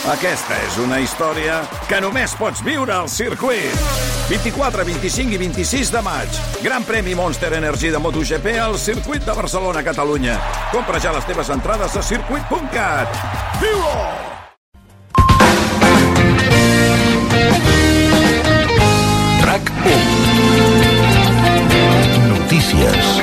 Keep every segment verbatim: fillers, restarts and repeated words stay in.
Aquesta és una història que només pots viure al circuit. vint-i-quatre, vint-i-cinc i vint-i-sis de maig. Gran premi Monster Energy de MotoGP al circuit de Barcelona, Catalunya. Compra ja les teves entrades a circuit punt cat. Viu-ho! RAC u. Notícies.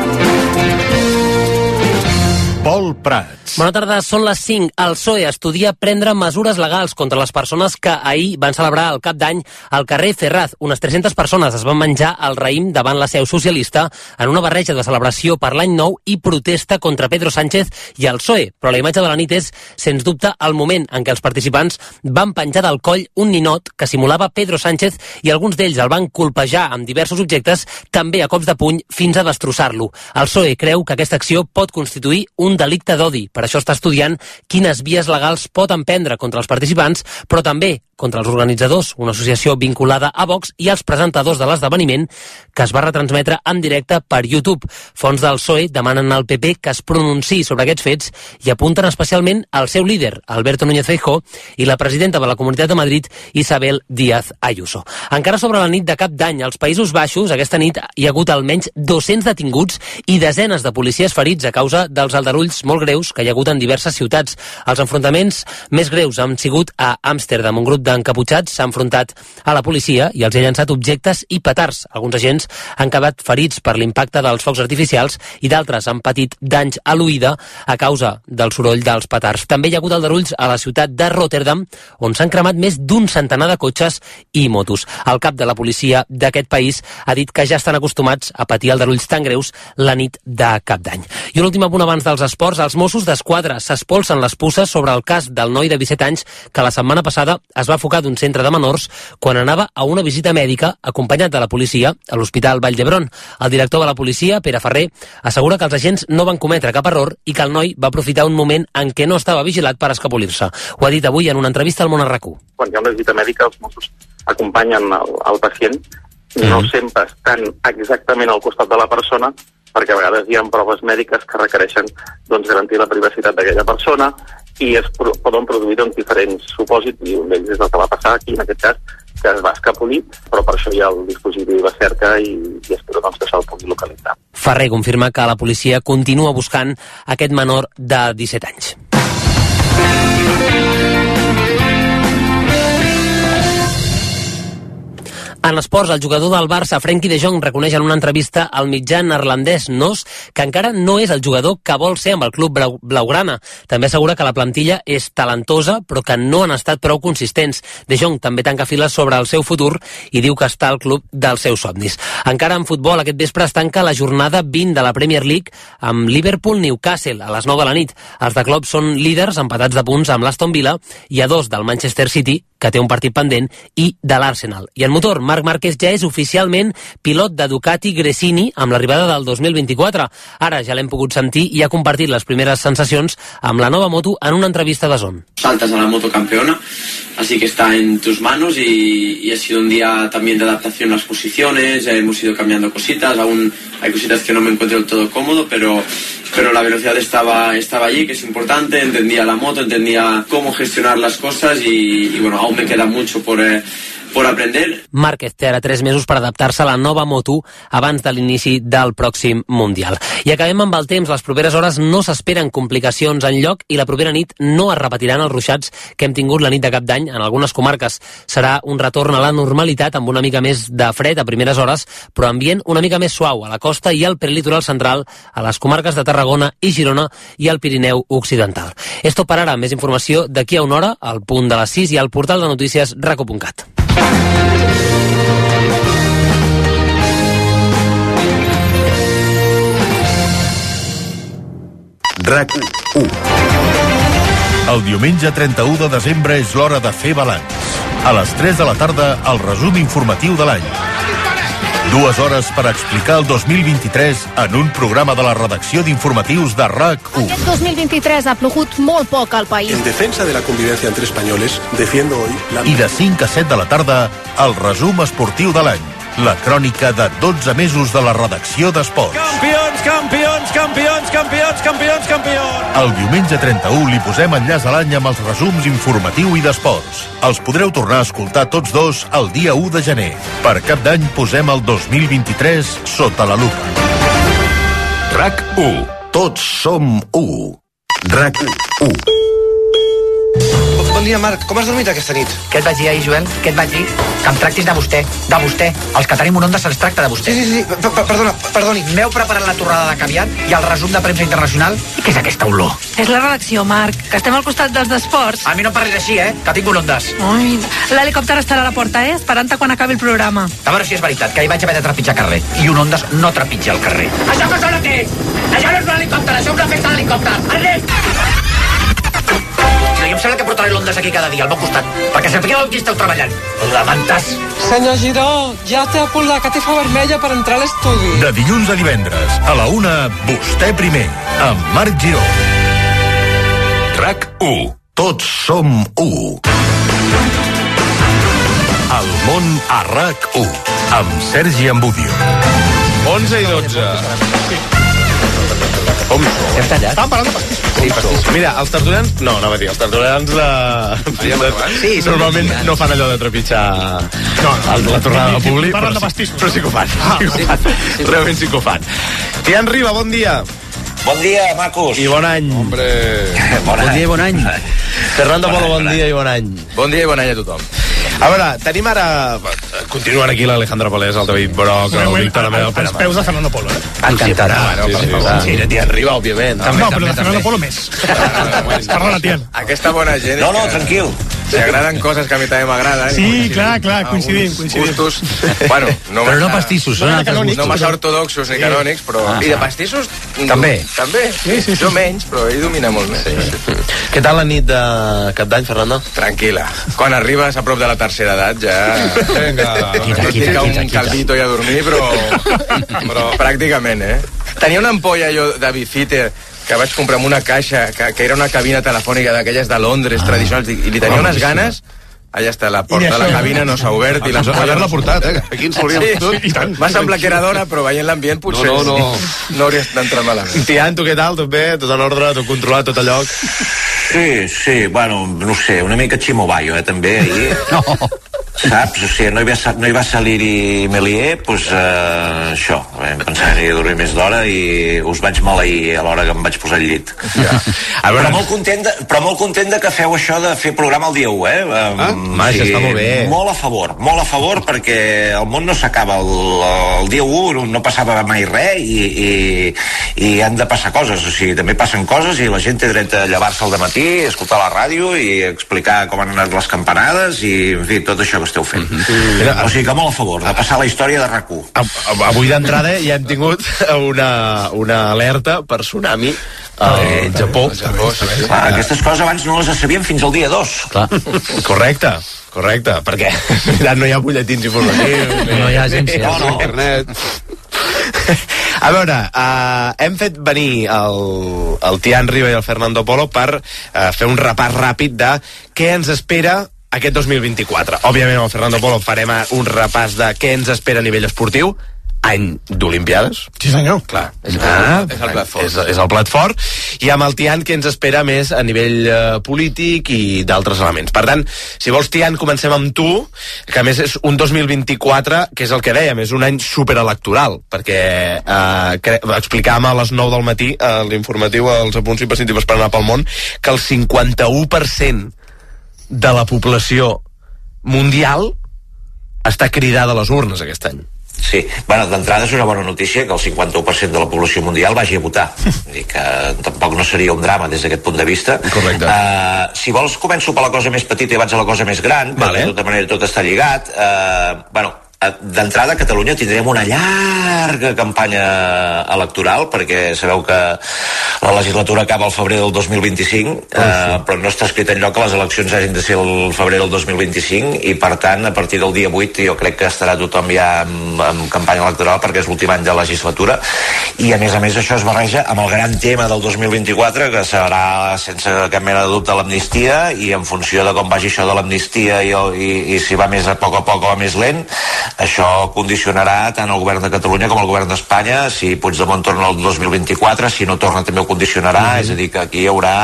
Pol Prats. Bona tarda, són les cinc. El P S O E estudia prendre mesures legals contra les persones que ahir van celebrar el cap d'any al carrer Ferraz. Unes tres-centes persones es van menjar el raïm davant la seu socialista en una barreja de celebració per l'any nou i protesta contra Pedro Sánchez i el P S O E. Però la imatge de la nit és, sens dubte, el moment en què els participants van penjar del coll un ninot que simulava Pedro Sánchez i alguns d'ells el van colpejar amb diversos objectes, també a cops de puny, fins a destrossar-lo. El P S O E creu que aquesta acció pot constituir un delicte d'odi. Per això està estudiant quines vies legals pot emprendre contra els participants, però també contra els organitzadors, una associació vinculada a Vox, i els presentadors de l'esdeveniment, que es va retransmetre en directe per YouTube. Fons del P S O E demanen al P P que es pronunciï sobre aquests fets i apunten especialment al seu líder, Alberto Núñez Feijóo, i la presidenta de la Comunitat de Madrid, Isabel Díaz Ayuso. Encara sobre la nit de cap d'any, als Països Baixos, aquesta nit hi ha hagut almenys dos-cents detinguts i desenes de policies ferits a causa dels aldarulls molt greus que hi ha hagut en diverses ciutats. Els enfrontaments més greus han sigut a Amsterdam. Un grup d'encaputxats s'ha enfrontat a la policia i els ha llançat objectes i petards. Alguns agents han quedat ferits per l'impacte dels focs artificials i d'altres han patit danys a l'oïda a causa del soroll dels petards. També hi ha hagut aldarulls a la ciutat de Rotterdam, on s'han cremat més d'un centenar de cotxes i motos. El cap de la policia d'aquest país ha dit que ja estan acostumats a patir aldarulls tan greus la nit de cap d'any. I un últim apunt abans dels esports. Els Mossos d'Esquadra s'espolsen les puces sobre el cas del noi de disset anys que la setmana passada es va afocar d'un centre de menors quan anava a una visita mèdica acompanyat de la policia a l'Hospital Vall d'Hebron. El director de la policia, Pere Ferrer, assegura que els agents no van cometre cap error i que el noi va aprofitar un moment en què no estava vigilat per escapolir-se. Ho ha dit avui en una entrevista al Món a RAC u. Quan hi ha una visita mèdica, els Mossos acompanyen el, el pacient, mm. no sempre estan exactament al costat de la persona, perquè a vegades hi ha proves mèdiques que requereixen doncs, garantir la privacitat d'aquella persona i es pro poden produir doncs, diferents supòsits, i un d'ells és el que va passar aquí, en aquest cas, que es va escapolir, però per això hi ha el dispositiu de cerca i, i espero doncs, que se'l pugui localitzar. Ferrer confirma que la policia continua buscant aquest menor de disset anys. En esports, el jugador del Barça, Frenkie de Jong, reconeix en una entrevista al mitjà neerlandès N O S que encara no és el jugador que vol ser amb el club blaugrana. També assegura que la plantilla és talentosa, però que no han estat prou consistents. De Jong també tanca files sobre el seu futur i diu que està al club dels seus somnis. Encara en futbol, aquest vespre es tanca la jornada vint de la Premier League amb Liverpool-Newcastle a les nou de la nit. Els de Klopp són líders empatats de punts amb l'Aston Villa i a dos del Manchester City, que té un partit pendent, i de l'Arsenal. I en motor, Marc Márquez ja és oficialment pilot de Ducati Gresini amb l'arribada del dos mil vint-i-quatre. Ara ja l'hem pogut sentir i ha compartit les primeres sensacions amb la nova moto en una entrevista de Zone. Saltas a la moto campeona, así que está en tus manos y, y ha sido un día también de adaptación a las posiciones, hemos ido cambiando cositas, aún hay cositas que no me encuentro del todo cómodo, pero, pero la velocidad estaba, estaba allí, que es importante, entendía la moto, entendía cómo gestionar las cosas y, y bueno, aún me queda mucho por... Eh, por aprender. Márquez té ara tres mesos per adaptar-se a la nova moto abans de l'inici del pròxim Mundial. I acabem amb el temps. Les properes hores no s'esperen complicacions enlloc i la propera nit no es repetiran els ruixats que hem tingut la nit de cap d'any en algunes comarques. Serà un retorn a la normalitat amb una mica més de fred a primeres hores, però ambient una mica més suau a la costa i al prelitoral central, a les comarques de Tarragona i Girona i al Pirineu Occidental. És tot per ara. Més informació d'aquí a una hora, al punt de les sis i al portal de notícies rac u punt cat. RAC u. El diumenge trenta-u de desembre és l'hora de fer balanç. A les tres de la tarda, el resum informatiu de l'any. Dues hores per explicar el dos mil vint-i-tres en un programa de la redacció d'informatius de RAC u. Aquest dos mil vint-i-tres ha plogut molt poc al país. En defensa de la convivencia entre españoles, defiendo hoy... La... I de cinc a set de la tarda, el resum esportiu de l'any. la crònica de dotze mesos de la redacció d'Esports. Campions, campions, campions, campions, campions, campions! El diumenge trenta-u li posem enllaç a l'any amb els resums informatiu i d'esports. Els podreu tornar a escoltar tots dos el dia u de gener. Per Cap d'Any posem el dos mil vint-i-tres sota la lupa. RAC u. Tots som u. RAC u. Bon dia, Marc. Com has dormit aquesta nit? Què et vaig dir ahir, Joel? Què et vaig dir? Que em tractis de vostè. De vostè. Els que tenim un Onda se'ls tracta de vostè. Sí, sí, sí. P -p Perdona, perdoni. M'heu preparat la torrada de caviar i el resum de premsa internacional. I què és aquesta olor? És la redacció, Marc, que estem al costat dels d'esports. A mi no em parlis així, eh? Que tinc un Ondas. Ui, l'helicòpter estarà a la porta, eh? Esperant-te quan acabi el programa. A veure si és veritat, que hi vaig haver de trepitjar carrer. I un Ondas no trepitja el carrer. Això que sona què és? Això no és un helicòpter, això és una festa d'helicòpter. Anem! Jo em sembla que portaré l'Ondas aquí cada dia, al meu costat, perquè sapigueu amb qui esteu treballant. Lamantes. Senyor Giró, ja té a punt la catifa vermella per entrar a l'estudi. De dilluns a divendres, a la una, vostè primer, amb Marc Giró. RAC u. Tots som u. El món a RAC u, amb Sergi Ambudio. onze i dotze. Com som? Hem tallat? Estàvem parlant de pastissos. Sí, pastissos. Mira, els tertulians... No, no va dir, els tertulians de... Sí, normalment no fan allò de trepitjar no, la tornada de públic, però, sí, però sí que ho fan. Ah, sí que ho fan. Realment sí que ho fan. Tian Riba, bon dia. Bon dia, macos. I bon any. Hombre. Bon, bon dia i bon any. Fernando Polo, bon dia i bon any. Bon dia i bon any a tothom. A veure, tenim ara... Continuen aquí l'Alejandra Palés, el David Broc, el Víctor Amel... Els peus de Fernando Polo, eh? Encantat. Sí, sí, sí. Sí, Tian Riba, òbviament. No, però de Fernando Polo més. Perdona, Tian. Aquesta bona gent... No, no, tranquil. Si agraden coses que a mi també m'agraden... Sí, clar, clar, coincidim, coincidim. Gustos... Bueno, no però no pastissos, són altres gustos. No massa ortodoxos ni canònics, però... I de pastissos... També. També. Sí, sí, jo menys, però ell domina molt més. Què tal la nit de Cap d'Any, Fernando? Tranquil·la. Quan arribes a prop de la tercera edat ja... Vinga, no et fica un caldito i a dormir, però... però pràcticament, eh? Tenia una ampolla jo de Bifiter que vaig comprar en una caixa, que, que era una cabina telefònica d'aquelles de Londres ah. tradicionals, i, i li tenia unes ganes. Allà està, la porta de la cabina no s'ha obert i la haver-la portat, eh? Aquí ens hauríem sí, tot. Sí, va semblar que era d'hora, però veient l'ambient potser no, no, no. no hauries d'entrar malament. Tian, tu què tal? Tot bé? Tot en ordre? Tot controlat? Tot a lloc? Sí, sí, bueno, no sé, una mica ximobaio, eh, també, ahir. No. Saps? O sigui, no hi va, no hi va salir Melier, doncs eh, això, vam pensar que aniria a dormir més d'hora i us vaig maleir a l'hora que em vaig posar al llit. Ja. A veure, però, molt content de, però molt content de que feu això de fer programa el dia u, eh? Um, ah, ma, sí, això està molt bé. Molt a favor, molt a favor, perquè el món no s'acaba el, el dia u, no passava mai res i, i, i han de passar coses, o sigui, també passen coses i la gent té dret a llevar-se al dematí, escoltar la ràdio i explicar com han anat les campanades i, en fi, tot això que esteu fent. Mm-hmm. Mira, o sigui que molt a favor de passar la història de RAC u. Avui d'entrada ja hem tingut una, una alerta per tsunami al eh, Japó. Japó sí, sí. Ah, aquestes coses abans no les sabíem fins al dia dos. Clar. Correcte, correcte, perquè no hi ha butlletins informatius, no hi ha agència, no, no. Internet. A veure, uh, hem fet venir el, el Tian Riba i el Fernando Polo per uh, fer un repàs ràpid de què ens espera aquest dos mil vint-i-quatre. Òbviament, amb el Fernando Polo farem un repàs de què ens espera a nivell esportiu, any d'Olimpiades. Sí, senyor. Clar, és, ah, és el plat fort. És, és el plat fort. I amb el Tian, què ens espera més a nivell uh, polític i d'altres elements. Per tant, si vols, Tian, comencem amb tu, que a més és un dos mil vint-i-quatre, que és el que dèiem, és un any superelectoral, perquè uh, explicàvem a les nou del matí, a uh, l'informatiu, als apunts imprescindibles per anar pel món, que el cinquanta-u per cent de la població mundial està cridada a les urnes aquest any. Sí, bueno, d'entrada és una bona notícia que el cinquanta-u per cent de la població mundial vagi a votar. Vull dir que tampoc no seria un drama des d'aquest punt de vista. Correcte. Uh, si vols, començo per la cosa més petita i vaig a la cosa més gran, vale. Perquè de tota manera tot està lligat. Uh, bueno, d'entrada a Catalunya tindrem una llarga campanya electoral, perquè sabeu que la legislatura acaba al febrer del dos mil vint-i-cinc, oh, sí. eh, però no està escrit enlloc que les eleccions hagin de ser el febrer del dos mil vint-i-cinc, i per tant a partir del dia vuit jo crec que estarà tothom ja en, en campanya electoral, perquè és l'últim any de legislatura, i a més a més això es barreja amb el gran tema del dos mil vint-i-quatre, que serà sense cap mena de dubte l'amnistia, i en funció de com vagi això de l'amnistia i, i, i si va més a poc a poc o va més lent, això condicionarà tant el govern de Catalunya com el govern d'Espanya. Si Puigdemont torna el dos mil vint-i-quatre, si no torna també ho condicionarà, mm-hmm. és a dir, que aquí hi haurà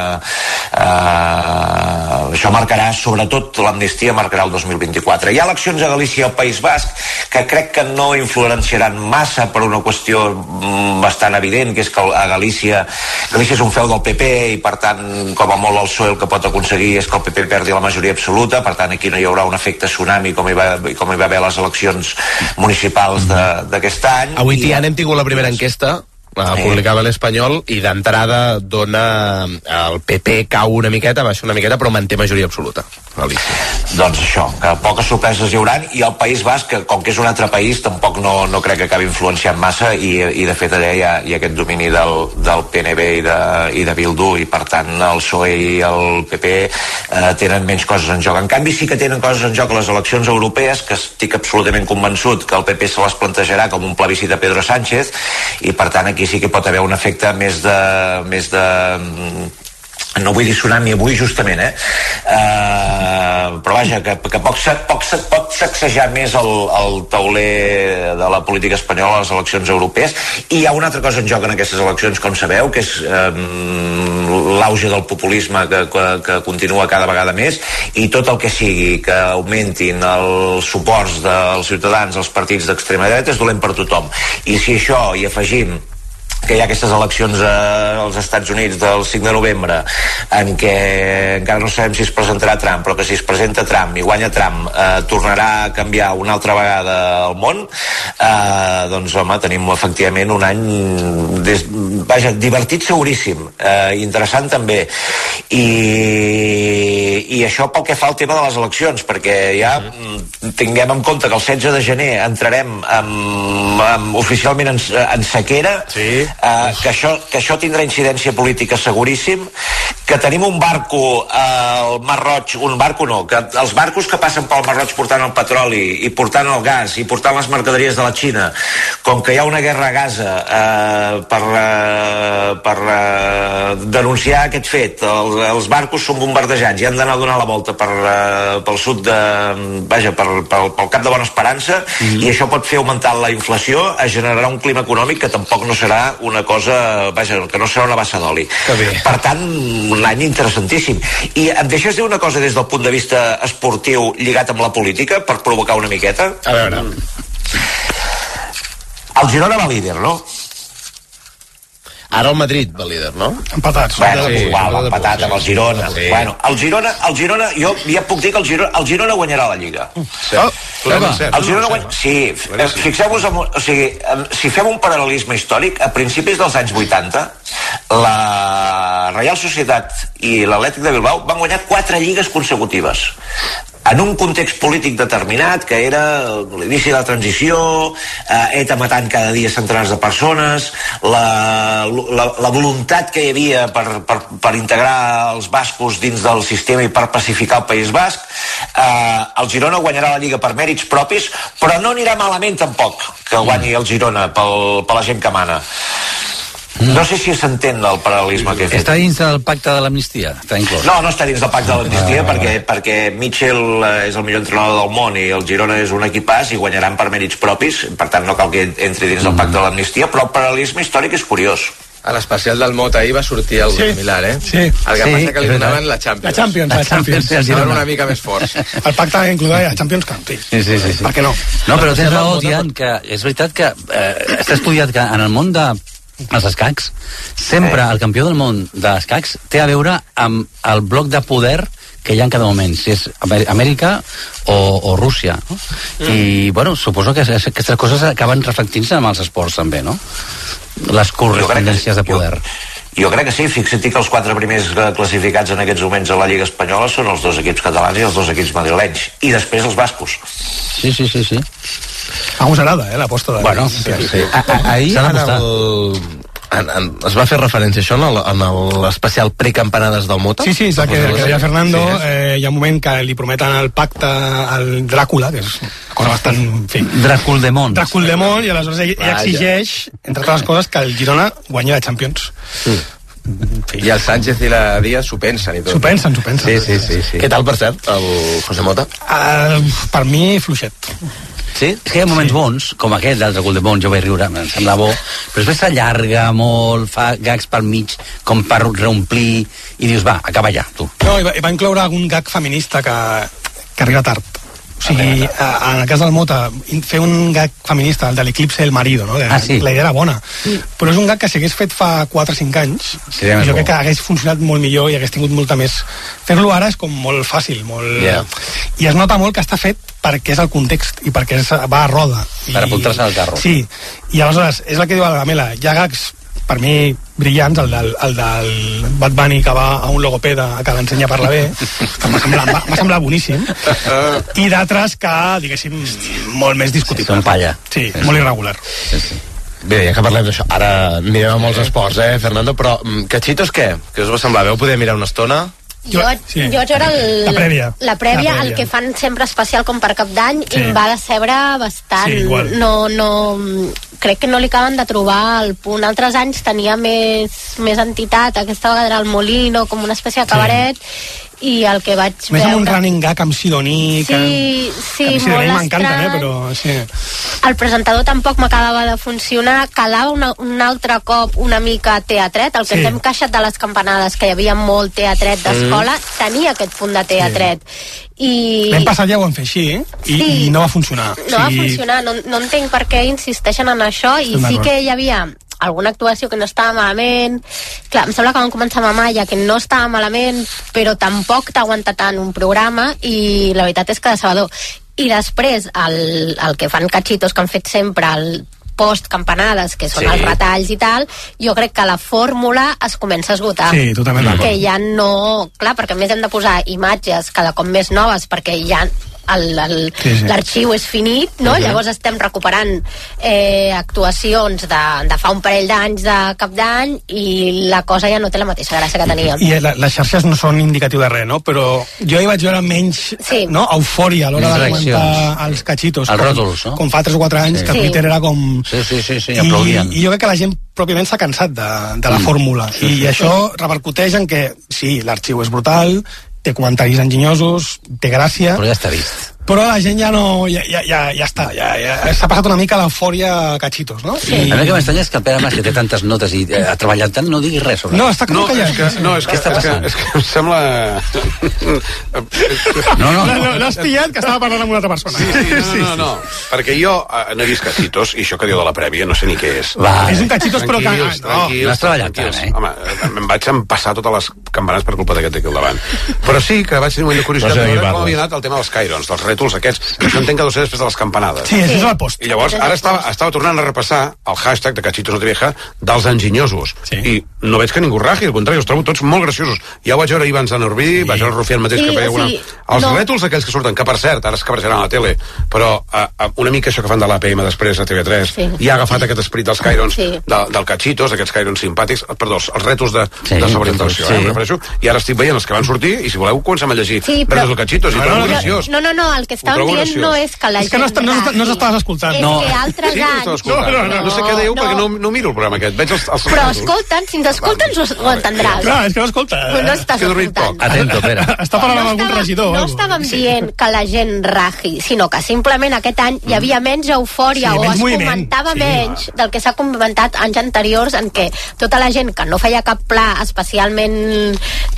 eh, això marcarà, sobretot l'amnistia marcarà el dos mil vint-i-quatre. Hi ha eleccions a Galícia i al País Basc que crec que no influenciaran massa per una qüestió bastant evident, que és que a Galícia Galícia és un feu del P P i per tant com a molt el P S O E el que pot aconseguir és que el P P perdi la majoria absoluta, per tant aquí no hi haurà un efecte tsunami com hi va, com hi va haver a les eleccions municipals d'aquest any. Avui, Tian, hem tingut la primera enquesta, la publicava l'Espanyol, i d'entrada dona el P P cau una miqueta, baixa una miqueta, però manté majoria absoluta. Galícia. Doncs això, que poques sorpreses hi hauran, i el País Basc, que com que és un altre país, tampoc no, no crec que acabi influenciant massa, i, i de fet allà hi ha, hi ha aquest domini del, del P N B i de, i de Bildu, i per tant el P S O E i el P P eh, tenen menys coses en joc. En canvi sí que tenen coses en joc a les eleccions europees, que estic absolutament convençut que el P P se les plantejarà com un plebiscit a Pedro Sánchez, i per tant aquí sí que pot haver un efecte més de... més de no vull dir tsunami avui justament, eh? Uh, però vaja, que, que poc, poc, pot sacsejar més el, el tauler de la política espanyola a les eleccions europees. I hi ha una altra cosa en joc en aquestes eleccions, com sabeu, que és um, l'auge del populisme que, que, que continua cada vegada més, i tot el que sigui que augmentin els suports dels ciutadans als partits d'extrema dreta és dolent per tothom. I si això hi afegim que hi ha aquestes eleccions als Estats Units del cinc de novembre en què encara no sabem si es presentarà Trump, però que si es presenta Trump i guanya Trump eh, tornarà a canviar una altra vegada el món, eh, doncs home, tenim efectivament un any des, vaja, divertit seguríssim, eh, interessant també, i, i això pel que fa al tema de les eleccions, perquè ja tinguem en compte que el setze de gener entrarem amb, amb, oficialment en, en sequera, sí. Uh, que, això, que això tindrà incidència política seguríssim, que tenim un barco al Mar Roig, un barco no, que els barcos que passen pel Mar Roig portant el petroli i portant el gas i portant les mercaderies de la Xina, com que hi ha una guerra a Gaza uh, per, uh, per uh, denunciar aquest fet, els, els barcos són bombardejats i han d'anar a donar la volta per, uh, pel sud de, vaja, per, pel, pel Cap de Bona Esperança, mm-hmm. i això pot fer augmentar la inflació, es generarà un clima econòmic que tampoc no serà una cosa, vaja, que no serà una bassa d'oli. Per tant, un any interessantíssim. I em deixes dir una cosa des del punt de vista esportiu lligat amb la política, per provocar una miqueta? A veure. El Girona va líder, no? Ara el Madrid va líder, no? Empatats. Bueno, sí, igual, empatat amb el Girona. Sí. Bueno, el Girona, el Girona, jo ja puc dir que el Girona, el Girona guanyarà la Lliga. Sí. Oh, el Girona guany... Sí, fixeu-vos, o sigui, si fem un paral·lelisme històric, a principis dels anys vuitanta, la Reial Societat i l'Atlètic de Bilbao van guanyar quatre lligues consecutives. En un context polític determinat, que era l'inici de la transició, eh, ETA matant cada dia centenars de persones, la, la, la voluntat que hi havia per, per, per integrar els bascos dins del sistema i per pacificar el País Basc, eh, el Girona guanyarà la Lliga per mèrits propis, però no anirà malament tampoc que guanyi el Girona pel, per la gent que mana. No sé si s'entén el paral·lelisme que he fet. Està dins del pacte de l'amnistia? Està inclòs? No, no està dins del pacte de l'amnistia, ah, perquè, perquè Mitchell és el millor entrenador del món i el Girona és un equipàs i guanyaran per mèrits propis, per tant no cal que entri dins del pacte de l'amnistia, però el paral·lelisme històric és curiós. A l'especial del Mot ahir va sortir el sí. similar, eh? Sí. El que sí, passa que li donaven la Champions. La Champions, la Champions. La Champions. Una mica més forts. El pacte incloïa la Champions Cup, sí. Sí, sí, sí, sí. Per què no? No, però tens raó, Tian, que és veritat que eh, està estudiat que en el món de els escacs, sempre el campió del món de escacs té a veure amb el bloc de poder que hi ha en cada moment, si és Amèrica o, o Rússia, no? Mm. I, bueno, suposo que aquestes coses acaben reflectint-se amb els esports també, no? Les correspondències de poder. Jo, jo crec que sí, fixa't que els quatre primers classificats en aquests moments a la Lliga Espanyola són els dos equips catalans i els dos equips madrilenys, i després els bascos. Sí, sí, sí, sí. A uns agrada, eh, l'aposta de... Bueno, sí, sí. sí. A, a, ahir en el... En, en, es va fer referència a això en l'especial precampanades del Mota? Sí, sí, és el que, que deia Fernando. Sí, eh, hi ha un moment que li prometen el pacte al Dràcula, que és una cosa bastant... En fi, Dràculdemont. Dràculdemont, i aleshores ell, ell exigeix, entre altres coses, que el Girona guanyi la Champions. Sí. Sí. I el Sánchez i la Díaz s'ho pensen i tot. S'ho pensen, s'ho pensen. Sí, sí, sí, sí. Què tal, per cert, el José Mota? Uh, per mi, fluixet. Sí? És que hi ha moments bons, com aquest del Dràcula de Bons, jo vaig riure, em sembla bo, però després s'allarga molt, fa gags pel mig, com per reomplir, i dius, va, acaba ja, tu. No, i va, i va incloure algun gag feminista que, que arriba tard. O sigui, en el cas del Mota, fer un gag feminista, el de l'eclipse del marido, no? Ah, sí. La idea era bona. Però és un gag que si hagués fet fa quatre o cinc anys, sí, jo crec que hagués funcionat molt millor i hagués tingut molta més... Fer-lo ara és com molt fàcil, molt... Yeah. I es nota molt que està fet perquè és el context i perquè és, va a roda. I... Per apuntar-se al carro. Sí, i aleshores, és el que diu la Gamela, hi ha gags per mi brillants, el del, el del Bad Bunny que va a un logopeda que l'ensenya a parlar bé, que m'ha semblat, m'ha semblat boníssim, i d'altres que, diguéssim, molt més discutibles. Són palla. Sí, sí, molt irregular. Sí, sí. Bé, ja que parlem d'això, ara anirem a molts esports, eh, Fernando, però Cachitos què? Què us va semblar? Veu poder mirar una estona? Jo, sí. jo era el, la prèvia. La prèvia, el que fan sempre especial com per Cap d'Any, sí. I em va decebre bastant. Sí, igual. No, no, crec que no li acaben de trobar el punt. Altres anys tenia més, més entitat, aquesta vegada era el Molino, com una espècie de cabaret, sí. I el que vaig més veure... Més amb un running gag amb Sidoní, que... Sí, sí, que molt m'encanta, estrany. Eh, però sí. El presentador tampoc m'acabava de funcionar, calava una, un altre cop una mica teatret, el que sí. Ens hem queixat de les campanades, que hi havia molt teatret d'escola, mm. Tenia aquest punt de teatret. Sí. I... L'any passat ja ho van fer així, eh? I, sí. I no va funcionar. No o sigui... va funcionar, no, no entenc per què insisteixen en això, i sí que hi havia alguna actuació que no estava malament. Clar, em sembla que van començar amb Amaya, que no estava malament, però tampoc t'aguanta tant un programa, i la veritat és que decebedor. I després, el, el que fan Cachitos, que han fet sempre, el post-campanades, que són sí. Els retalls i tal, jo crec que la fórmula es comença a esgotar. Sí, totalment d'acord. Que ja no... Clar, perquè a més hem de posar imatges cada cop més noves, perquè ja... l'arxiu sí, sí. És finit, no? Uh -huh. Llavors estem recuperant eh, actuacions de, de fa un parell d'anys de Cap d'Any, i la cosa ja no té la mateixa gràcia que teníem. I la, les xarxes no són indicatiu de res, no? Però jo hi vaig veure menys sí. no? eufòria a l'hora de comentar els Cachitos, els com, ròtols, no? com fa tres o quatre anys, sí. Que Twitter era com... Sí, sí, sí, sí, aplaudien. I, I jo crec que la gent pròpiament s'ha cansat de, de la mm. fórmula, sí, i sí. Això repercuteix en que sí, l'arxiu és brutal, té comentaris enginyosos, té gràcia, però ja està vist. Però la gent ja no... ja, ja, ja, ja està, ja, ja s'ha passat una mica l'eufòria Cachitos, no? Sí. I... A mi que m'estranya és que el Pere Mas, que té tantes notes i eh, ha treballat tant, no digui res sobre no, està com no, callat. És que, no, és que, què està passant? És que, és que em sembla... No, no, no. no, no has pillat que estava parlant amb una altra persona. Sí, sí, no, no, no, no. Perquè jo eh, no he vist Cachitos, i això que diu de la prèvia no sé ni què és. Va. És un Cachitos, però que... Tranquils, tranquils, no has treballat tant, eh? Home, em vaig empassar totes les campanades per culpa d'aquest d'aquí al davant. Però sí que vaig tenir un moment de curiositat no sé, de veure com havia anat el tema dels cairons, dels rètols aquests. Això entenc que deu ser després de les campanades. Sí, això és el post. I llavors, ara estava, estava tornant a repassar el hashtag de Cachitos no te vieja dels enginyosos. Sí. I no veig que ningú raji, al contrari, els trobo tots molt graciosos. Ja ho vaig veure Ivan Zanorbi, sí. Vaig veure el Rufián mateix, sí, que feia una... Sí. Els no. Rètols aquells que surten, que per cert, ara es que apareixeran a la tele, però uh, una mica això que fan de l'A P M després a T V tres, sí. I ha agafat aquest esperit dels cairons, sí. de, del Cachitos, aquests cairons simpàtics, perdó, els rètols de, sí, de sobreimpressió, sí. eh, refereixo, i ara estic veient els que van sortir, i si voleu comencem a llegir sí, però... del Cachitos, i no, no, graciós. No, no, no, el que estàvem dient no és que la és que no, no, no, no s'estaves escoltant. És no. que altres sí, anys... No, no, no, no sé què deiu, no. Perquè no, no miro el programa aquest. Veig els, els però escolta'ns, si ens escolta'ns ho, ho entendràs. Clar, és que no escolta. Pues no estàs escoltant. Atento, Pere. Està parlant amb algun regidor. No estàvem dient que la gent raji, sinó que simplement aquest any hi havia menys eufòria o es comentava menys del que s'ha comentat anys anteriors, en què tota la gent que no feia cap pla especialment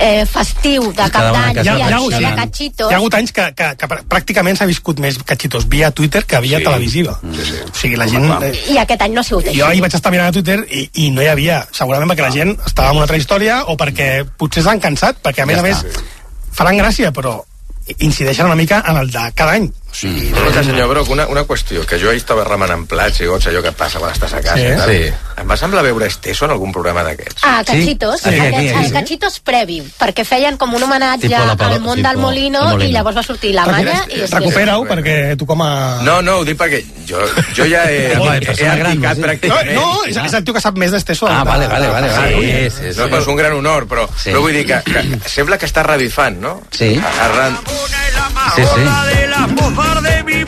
festiu de Cap d'Any i això de Cachitos... Hi ha hagut anys que pràcticament s'ha viscut més Cachitos via Twitter que via televisiva. O sigui, la gent... I aquest any no ha sigut així. Jo ahir vaig estar mirant a Twitter i, i no hi havia, segurament perquè la gent estava en una altra història o perquè potser s'han cansat, perquè a més a més faran gràcia, però incideixen una mica en el de cada any. Sí. Escolta, senyor Broc, una, una qüestió, que jo ahir estava remenant plats i gots, allò que passa quan estàs a casa. Sí, tal. Sí. Em va semblar veure Esteso en algun programa d'aquests. Ah, Cachitos. Sí? Sí, aquí, aquí, el Cachitos previ, perquè feien com un homenatge al món del Molino, i llavors va sortir la Manya i... Recupera-ho, perquè tu com a... No, no, ho dic perquè jo, jo ja he, he articat pràcticament... No, no, és el tio que sap més d'Esteso. Ah, vale, vale, vale. Sí, no, és un gran honor, però vull dir que sembla que està revifant, no? Sí. Arran... Sí, sí.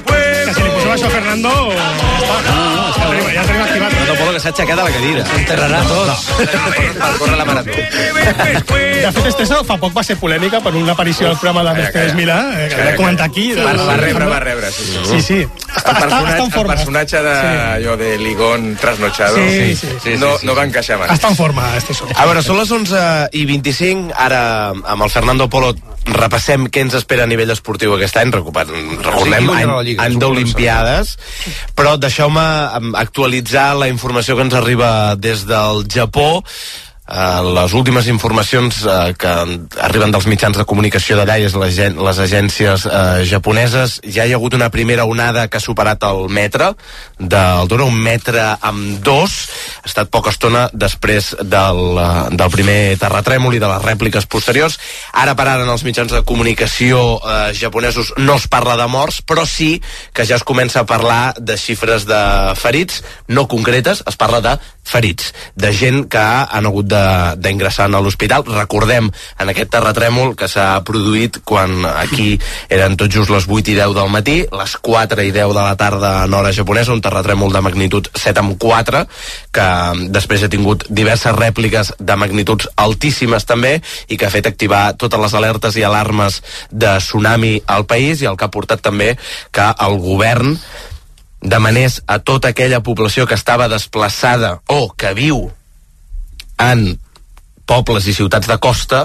que si li poseu això a Fernando... Ja està. Ja tenim activat. Fernando Polo que s'ha aixecat a la cadira. S'enterrarà tot. Per córrer la marató. De fet, Esteso fa poc va ser polèmica per una aparició al programa de Mercedes Milà, eh, que vam comentar aquí. Va, va rebre, va rebre, sí. Sí, sí. Està, està, està en forma. El personatge de, sí. jo, de Ligón trasnochado sí, sí, sí, no, sí, sí, no va encaixar mai. Està en forma, Esteso. A veure, són les onze i vint-i-cinc, ara amb el Fernando Polo repassem què ens espera a nivell esportiu aquest any, recordem any, any d'Olimpiades, però deixeu-me actualitzar la informació que ens arriba des del Japó. Uh, les últimes informacions uh, que arriben dels mitjans de comunicació d'allà i les, les agències uh, japoneses, ja hi ha hagut una primera onada que ha superat el metre del Dora, un metre amb dos. Ha estat poca estona després del, uh, del primer terratrèmol i de les rèpliques posteriors. Ara per ara en els mitjans de comunicació uh, japonesos no es parla de morts, però sí que ja es comença a parlar de xifres de ferits, no concretes, es parla de ferits, de gent que han hagut d'ingressar a l'hospital. Recordem en aquest terratrèmol que s'ha produït quan aquí eren tot just les vuit i deu del matí, les quatre i deu de la tarda en hora japonesa, un terratrèmol de magnitud set coma quatre, que després ha tingut diverses rèpliques de magnituds altíssimes també i que ha fet activar totes les alertes i alarmes de tsunami al país, i el que ha portat també que el govern demanés a tota aquella població que estava desplaçada o que viu en pobles i ciutats de costa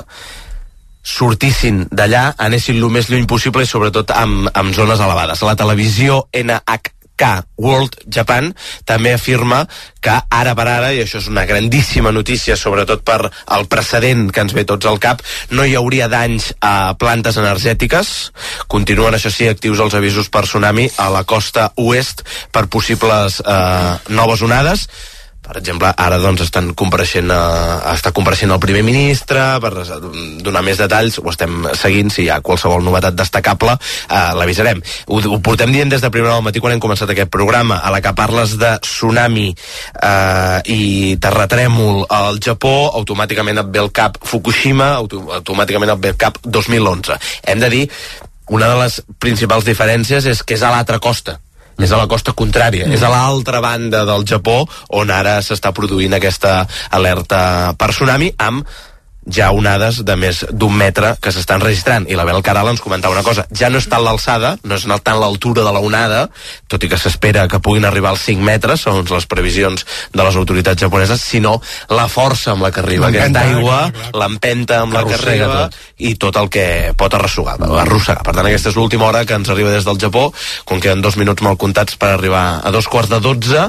sortissin d'allà, anessin el més lluny possible i sobretot amb, amb zones elevades. La televisió N H K World Japan també afirma que ara per ara, i això és una grandíssima notícia sobretot per el precedent que ens ve tots al cap, no hi hauria danys a plantes energètiques. Continuen, això sí, actius els avisos per tsunami a la costa oest per possibles eh, noves onades. Per exemple, ara doncs estan compareixent, eh, està compareixent el primer ministre per donar més detalls. Ho estem seguint, si hi ha qualsevol novetat destacable eh, l'avisarem. Ho, ho portem dient des de primera del matí quan hem començat aquest programa. A la que parles de tsunami eh, i terratrèmol al Japó, automàticament et ve al cap Fukushima, auto, automàticament et ve al cap dos mil onze. Hem de dir, una de les principals diferències és que és a l'altra costa. És a la costa contrària, mm. és a l'altra banda del Japó on ara s'està produint aquesta alerta per tsunami amb ja onades de més d'un metre que s'estan registrant. I la Bel Caral ens comentava una cosa, ja no és tant l'alçada, no és tant l'altura de la onada, tot i que s'espera que puguin arribar als cinc metres, segons les previsions de les autoritats japoneses, sinó la força amb la que arriba aquesta aigua, l'empenta amb la que arriba i tot el que pot arrossegar, arrossegar. Per tant, aquesta és l'última hora que ens arriba des del Japó, quan queden dos minuts mal comptats per arribar a dos quarts de dotze.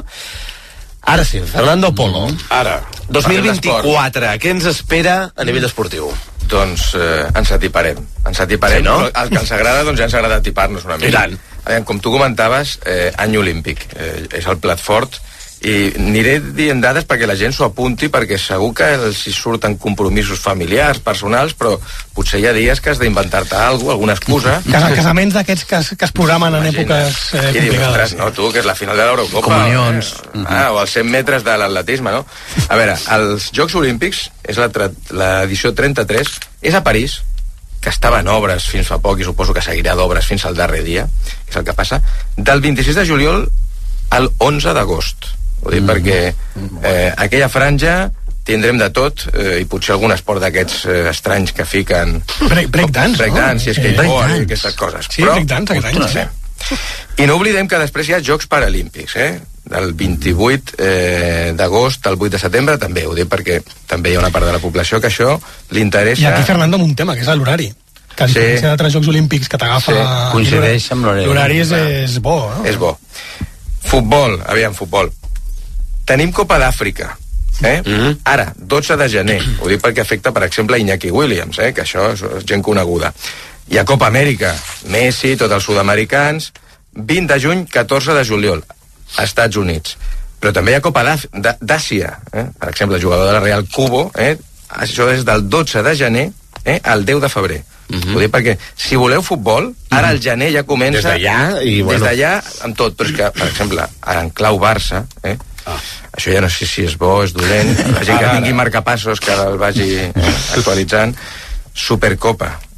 Ara sí, Fernando Polo. Ara. dos mil vint-i-quatre, què ens espera a nivell esportiu? Doncs eh, ens atiparem. Ens atiparem, sí, no? Però el que ens agrada, doncs ja ens agrada atipar-nos una mica. I tant. Aviam, com tu comentaves, eh, any olímpic. Eh, és el plat fort. I aniré dient dades perquè la gent s'ho apunti, perquè segur que els hi surten compromisos familiars, personals, però potser hi ha dies que has d'inventar-te alguna, alguna excusa. Cas, casaments d'aquests que, es, que es programen en èpoques eh, complicades. I dius, no, tu, que és la final de l'Eurocopa. Comunions. Eh? Ah, o els cent metres de l'atletisme, no? A veure, els Jocs Olímpics, és l'edició trenta-tres, és a París, que estava en obres fins fa poc i suposo que seguirà d'obres fins al darrer dia, que és el que passa, del vint-i-sis de juliol al onze d'agost. Ho dic mm. perquè eh, aquella franja tindrem de tot, eh, i potser algun esport d'aquests eh, estranys que fiquen... Break, breakdance, break no? Breakdance, i skateboard, i aquestes coses. Sí, breakdance, aquest any. Sí. I no oblidem que després hi ha Jocs Paralímpics, eh? Del vint-i-vuit eh, d'agost al vuit de setembre també, ho dic perquè també hi ha una part de la població que això li interessa... I aquí, Fernando, amb un tema, que és l'horari. Que a diferència sí. d'altres Jocs Olímpics que t'agafa... Sí. Coincideix amb l'horari. L'horari és, és bo, no? És bo. Futbol, aviam, futbol. Tenim Copa d'Àfrica, eh? Mm-hmm. Ara, dotze de gener, ho dic perquè afecta, per exemple, Iñaki Williams, eh? Que això és gent coneguda. Hi ha Copa Amèrica, Messi, tots els sud-americans, vint de juny, catorze de juliol, a Estats Units. Però també hi ha Copa d'Àsia, eh? Per exemple, el jugador de la Real Cubo, eh? Això és del dotze de gener eh? al deu de febrer. Mm-hmm. Ho dic perquè, si voleu futbol, ara al gener ja comença... Des d'allà i bueno... Des d'allà amb tot, però és que, per exemple, en clau Barça, eh? Ah. Això ja no sé si és bo, és dolent, la gent que tingui marcapassos que el vagi actualitzant. Supercopa,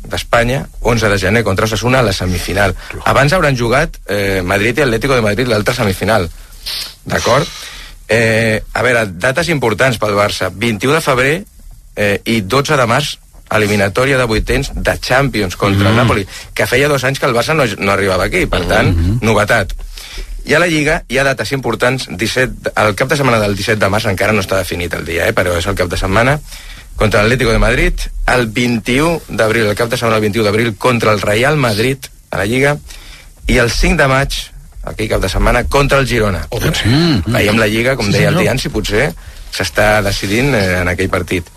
d'Espanya, onze de gener contra Osasuna a la semifinal. Abans hauran jugat eh, Madrid i Atlético de Madrid l'altra semifinal, d'acord? Eh, a veure, dates importants pel Barça, vint-i-u de febrer eh, i dotze de març, eliminatòria de vuitens de Champions contra mm. el Napoli, que feia dos anys que el Barça no, no arribava aquí, per tant, mm. novetat. I a la Lliga hi ha dates importants, disset, el cap de setmana del disset de març encara no està definit el dia, eh, però és el cap de setmana, contra l'Atlético de Madrid, el vint-i-u d'abril, el cap de setmana del vint-i-u d'abril, contra el Real Madrid a la Lliga, i el cinc de maig, aquell cap de setmana, contra el Girona. Oh, mm, veiem la Lliga, com sí, deia el Tian, si potser s'està decidint eh, en aquell partit.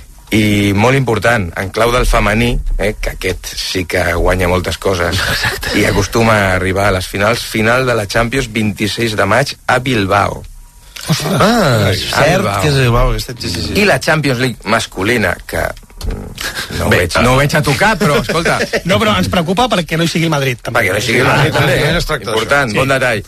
I molt important, en clau del femení, eh, que aquest sí que guanya moltes coses. Exacte. I acostuma a arribar a les finals, final de la Champions vint-i-sis de maig a Bilbao. Ah, cert que és Bilbao. Sí, sí, sí. I la Champions League masculina, que no ho, veig, no ho veig a tocar, però escolta... No, però ens preocupa perquè no hi sigui el Madrid. També. Perquè no hi sigui el Madrid, també, eh? Important, sí. Bon detall.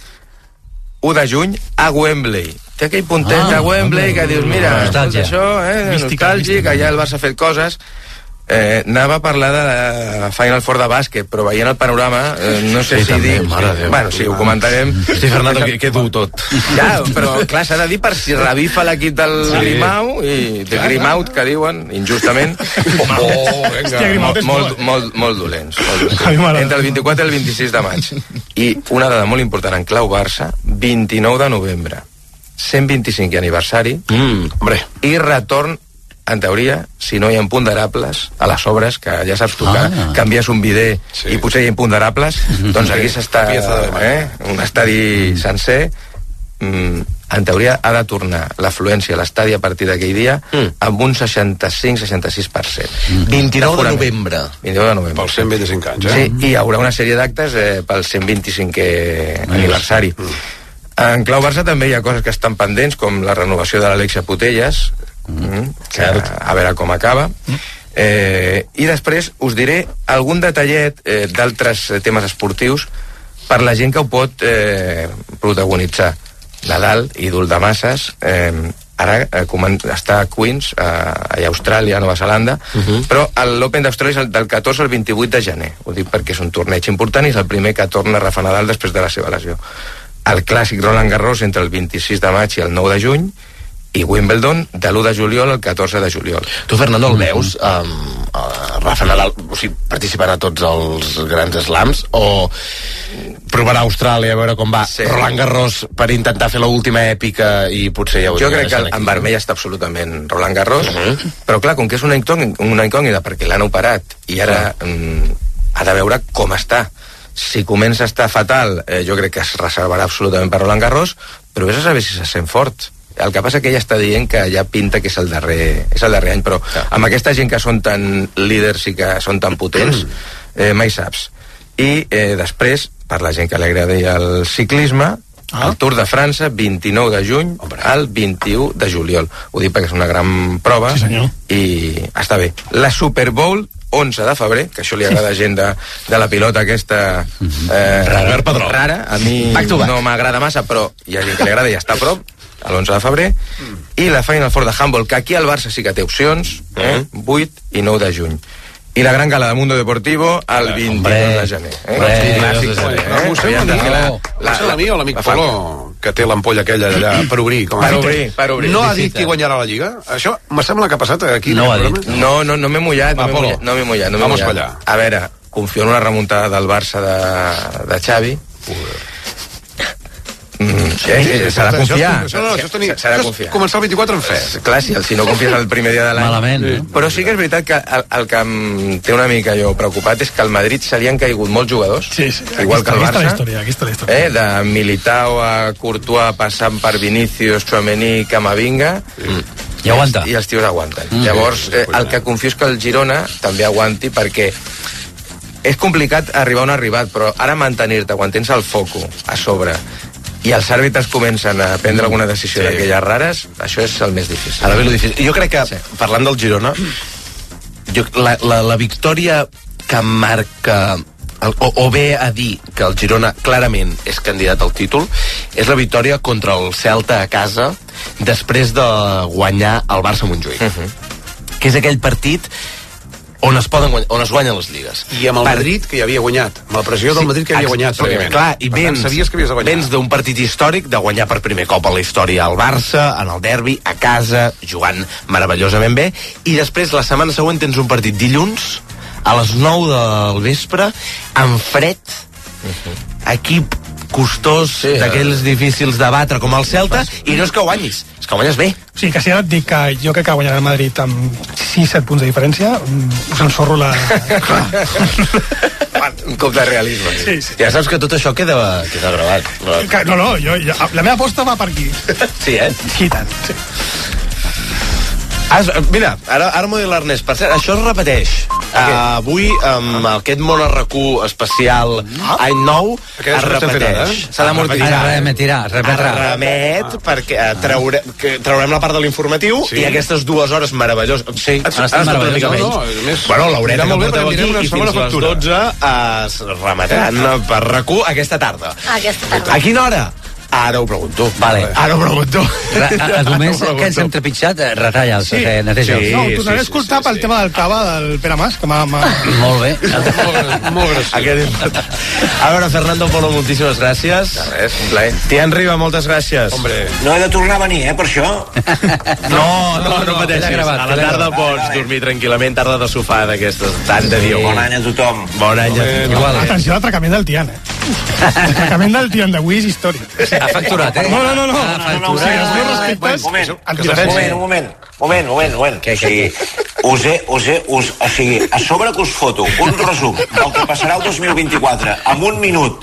u de juny a Wembley. Té aquell puntet ah, de Wembley que dius, mira, escolta això, eh, nostàlgic, allà el Barça ha fet coses. Eh, anava a parlar de la Final Four de bàsquet, però veient el panorama, eh, no sé sí, si dir... Bueno, sí, ho comentarem. Hosti, Fernando, que, que dur tot. Ja, però clar, s'ha de dir per si revifa l'equip del sí. Grimau, i de Grimaut, que diuen, injustament. Oh, oh vinga. Molt, molt, molt, molt dolents. Molt dolents. Entre el vint-i-quatre i el vint-i-sis de maig. I una dada molt important en clau Barça, vint-i-nou de novembre. cent vint-i-cinquè aniversari. Mm, hombre. I retorn, en teoria, si no hi ha imponderables a les obres, que ja saps tu que ah. canvies un bidet sí. i potser hi ha imponderables, doncs aquí s'està eh, un estadi sencer, mm, en teoria ha de tornar l'afluència a l'estadi a partir d'aquell dia mm. amb un seixanta-cinc seixanta-sis per cent. Mm. vint-i-nou de novembre. vint-i-nou de novembre. Pels cent vint-i-cinc anys, eh? Sí, i hi haurà una sèrie d'actes eh, pel cent vint-i-cinquè mm. aniversari. Mm. En clau Barça també hi ha coses que estan pendents, com la renovació de l'Alexia Putellas, Mm, que, a veure com acaba mm. eh, i després us diré algun detallet eh, d'altres temes esportius per la gent que ho pot eh, protagonitzar. Nadal, ídol de masses, eh, ara eh, està a Queens, eh, a Austràlia, a Nova Zelanda, uh -huh. però l'Open d'Austràlia és el del catorze al vint-i-vuit de gener. Ho dic perquè és un torneig important i és el primer que torna a Rafa Nadal després de la seva lesió. El clàssic Roland Garros entre el vint-i-sis de maig i el nou de juny, i Wimbledon de l'u de juliol al catorze de juliol. Tu, Fernando, el veus um, uh, Rafa Nadal, o sigui, participant a tots els grans slams, o provarà Austràlia a veure com va sí. Roland Garros per intentar fer l'última èpica i potser ja ho jo crec que en vermell està absolutament Roland Garros, uh -huh. però clar, com que és una incògnita, una incògnita perquè l'han operat i ara uh -huh. um, ha de veure com està. Si comença a estar fatal, eh, jo crec que es reservarà absolutament per Roland Garros, però vés a saber si se sent fort. El que passa que ella està dient que ja pinta que és el darrer, és el darrer any, però ja. amb aquesta gent que són tan líders i que són tan potents, eh, mai saps. I eh, després, per la gent que li agrada el ciclisme, ah. el Tour de França, vint-i-nou de juny Hombre. al vint-i-u de juliol. Ho dic perquè és una gran prova sí, i està bé. La Super Bowl, onze de febrer, que això li agrada a gent de, de la pilota aquesta eh, rara, rara, a mi back back. no m'agrada massa, però hi ha gent que li agrada i ja està a prop, a l'onze de febrer, mm. i la Final Four de Handball, que aquí al Barça sí que té opcions, eh? vuit i nou de juny. I la gran gala de Mundo Deportivo el vint-i-dos de gener. Eh? Clàssic, eh? l'amic o l'amic Polo, que té l'ampolla aquella d'allà per obrir. Com per obrir, per obrir. No ha dit qui guanyarà la Lliga? Això me sembla que ha passat aquí. No, ha dit. no, no, no m'he mullat, no m'he mullat. No m'he mullat, no m'he mullat. Allà. A veure, confio en una remuntada del Barça de, de Xavi. Mm, sí, sí, s'ha de confiar. Això, no, això, és tenir, això és començar el vint-i-quatre en fe. Clar, si, si no confies el primer dia de l'any. Malament, eh? Però sí que és veritat que el, el que em té una mica jo preocupat és que al Madrid se li han caigut molts jugadors, sí, sí. igual Aquesta, que el Barça. Aquesta la història, aquesta la història. Eh, de Militao a Courtois, passant per Vinicius, Tchouaméni, Camavinga. Mm. I aguanta. I els tios aguanten. Mm. Llavors, eh, el que confio és que el Girona també aguanti, perquè és complicat arribar on ha arribat, però ara mantenir-te quan tens el foco a sobre i els àrbitres comencen a prendre alguna decisió sí. d'aquelles rares, això és el més difícil. Ara ve lo difícil. Jo crec que, sí. parlant del Girona, jo, la, la, la victòria que marca el, o, o ve a dir que el Girona clarament és candidat al títol és la victòria contra el Celta a casa després de guanyar el Barça a Montjuïc. Uh -huh. Que és aquell partit on es, poden guanyar, on es guanyen les lligues. I amb el per... Madrid, que ja havia guanyat. Amb la pressió del sí, Madrid, que havia guanyat. Prèviament. Clar, i per vens, tant, sabies que havies de guanyar. Vens d'un partit històric de guanyar per primer cop a la història al Barça, en el derbi, a casa, jugant meravellosament bé, i després la setmana següent tens un partit dilluns a les nou del vespre, amb fred, uh-huh. equip costós, sí, d'aquells difícils de batre com el Celta, i no és que guanyis, és que guanyes bé. Sí, que si ara et dic que jo crec que guanyarà el Madrid amb sis set punts de diferència, us ensorro la... Un cop de realisme. Sí, sí. Ja saps que tot això queda, queda gravat. No, no, jo, jo, la meva aposta va per aquí. Sí, eh? Sí, tant, sí. Ah, mira, ara, ara m'ho diu l'Ernest. Per cert, això es repeteix. Uh, avui, amb aquest món a RAC1 especial ah? any nou, es repeteix. S'ha de mortificar. Es remetirà, es remetrà. Es remet, ah. perquè uh, traure, que, traurem la part de l'informatiu sí. i aquestes dues hores meravelloses. Sí, han estat meravelloses. No, no, més... Bueno, l'Aureta que porteu aquí i fins les dotze es remetran per RAC1 aquesta tarda. Aquesta tarda. A quina hora? Ara ho pregunto. Vale. Ara ho pregunto. Els moments que ens hem trepitjat, retalla'ls, sí. neteja. Sí, no, ho tornaré a escoltar sí, sí, pel sí, tema del cava del Pere Mas, que m'ha... Molt bé. Molt graciós. A veure, Fernando Polo, moltíssimes gràcies. De res, un plaer. Tian Riba, moltes gràcies. Hombre. No he de tornar a venir, eh, per això? No, no, no pateixis. A la tarda pots dormir tranquil·lament, tarda de sofà d'aquestes. Tant de dia. Bon any a tothom. Bon any a tothom. Atenció a l'atracament del Tian, eh? L'atracament del Tian d'avui és històric. Ha facturat, eh? No, no, no, no. Ha facturat. Un moment, un moment, moment, moment, moment. O sigui, us he, us he, us, o sigui, a sobre que us foto un resum del que passarà el dos mil vint-i-quatre amb un minut,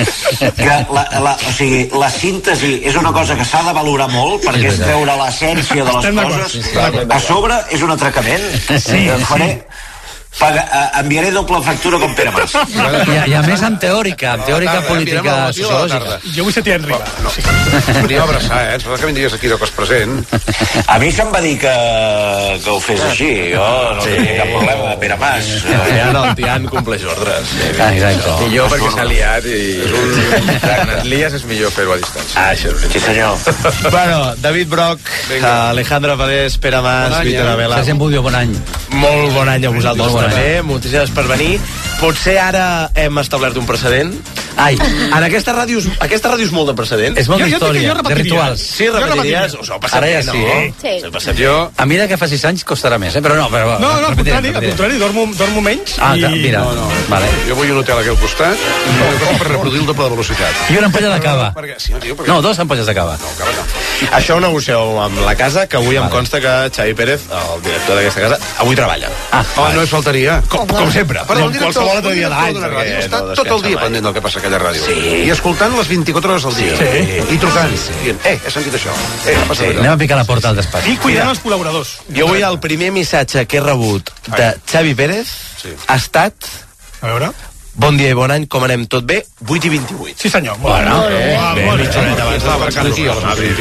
que la, la, o sigui, la síntesi és una cosa que s'ha de valorar molt perquè és treure l'essència de les coses. A sobre és un atracament. Sí, faré... Paga, uh, enviaré doble factura com Pere Mas. I, I a més amb teòrica, amb teòrica política sociològica. Jo vull ser Tian Riba. No, venia a abraçar, eh? Ens fa que vindries aquí de cos present. A mi se'm va dir que, que ho fes així. Jo no sí. tenia cap problema, Pere Mas. Ja no, el Tian compleix ordres. Exacte. Millor perquè s'ha liat i un... quan et lies és millor fer-ho a distància. Ah, això sí, senyor. Bueno, David Broc, Alejandra Palés, Pere Mas, Víctor Abela. Sergent Budio, bon any. Molt bon any a vosaltres també, moltíssimes per venir. Potser ara hem establert un precedent. Ai, en aquesta ràdio, aquesta ràdio és molt de precedent. És molt d'història, de rituals. Sí, repetiries. Us heu passat ara ja bé, sí, no? eh? Sí. sí. Jo, a mi que fa sis anys costarà més, eh? Però no, però... No, no, al contrari, al contrari, dormo, dormo menys. Ah, i... mira, no, no. Vale. Jo vull un hotel aquí al costat per reproduir el doble de velocitat. I una ampolla de cava. Sí, no, tio, perquè... No, dos ampolles de cava. No, cava no. Això ho negocieu amb la casa, que avui vale. em consta que Xavi Pérez, el director d'aquesta casa, avui treballa. Ah, oh, vale. No es faltaria. Com, com sempre. Però el director, qualsevol altre dia de l'any. Està no tot el dia pendent del que passa a aquella ràdio. Sí. I escoltant les vint-i-quatre hores al dia. Sí. I trucant. Sí. Dient, eh, he sentit això. Eh, ha passat sí. allò. Anem a picar la porta al despatx. I cuidant els col·laboradors. Jo avui el primer missatge que he rebut de Xavi Pérez sí. ha estat... A veure... Bon dia i bon any, com anem? Tot bé? vuit i vint-i-vuit. Sí, senyor. Bueno, bé, bé, bé, mitja horeta abans de marcar aquí.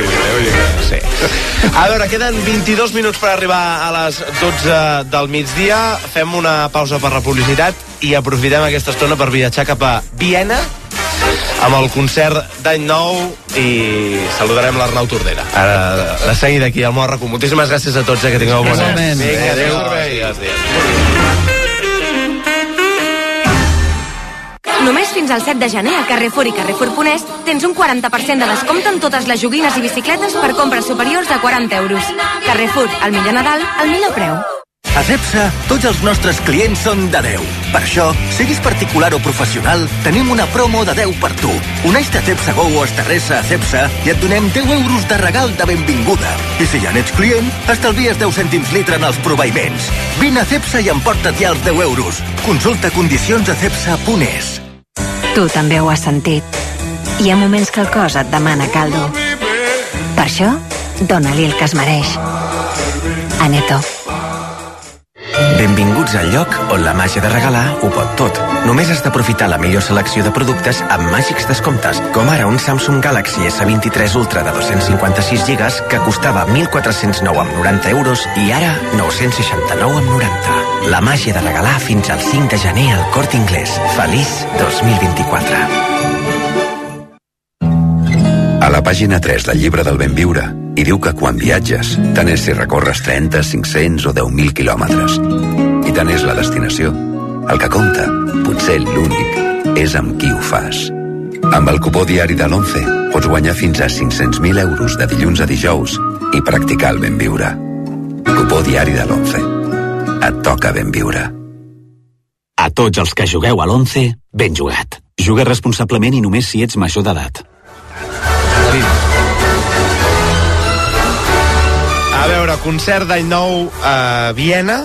Sí. A veure, queden vint-i-dos minuts per arribar a les dotze del migdia. Fem una pausa per la publicitat i aprofitem aquesta estona per viatjar cap a Viena amb el concert d'any nou i saludarem l'Arnau Tordera. Ara, de seguida aquí al Morraco. Moltíssimes gràcies a tots, eh, que tingueu bon any. Vinga, adéu. Adéu. Només fins al set de gener a Carrefour i Carrefour Ponés tens un quaranta per cent de descompte en totes les joguines i bicicletes per compres superiors a quaranta euros. Carrefour, el millor Nadal, el millor preu. A Cepsa, tots els nostres clients són de deu. Per això, siguis particular o professional, tenim una promo de deu per tu. Uneix-te a Cepsa Go o Estarresa a Cepsa i et donem deu euros de regal de benvinguda. I si ja n'ets client, estalvies deu cèntims litre en els proveïments. Vine a Cepsa i emporta't ja els deu euros. Consulta condicions a cepsa punt es. Tu també ho has sentit. Hi ha moments que el cos et demana caldo. Per això, dóna-li el que es mereix. Aneto. Benvinguts al lloc on la màgia de regalar ho pot tot. Només has d'aprofitar la millor selecció de productes amb màgics descomptes, com ara un Samsung Galaxy essa vint-i-tres Ultra de dos-cents cinquanta-sis gigas que costava mil quatre-cents nou amb noranta euros i ara nou-cents seixanta-nou amb noranta. La màgia de regalar fins al cinc de gener al Corte Inglés. Feliç dos mil vint-i-quatre. A la pàgina tres del llibre del ben viure hi diu que quan viatges, tant és si recorres trenta, cinc-cents o deu mil quilòmetres. I tant és la destinació. El que compta, potser l'únic, és amb qui ho fas. Amb el cupó diari de l'Once pots guanyar fins a cinc-cents mil euros de dilluns a dijous i practicar el ben viure. Cupó diari de l'Once. Et toca ben viure. A tots els que jugueu a l'Once, ben jugat. Juga responsablement i només si ets major d'edat. A veure, concert d'any nou a Viena.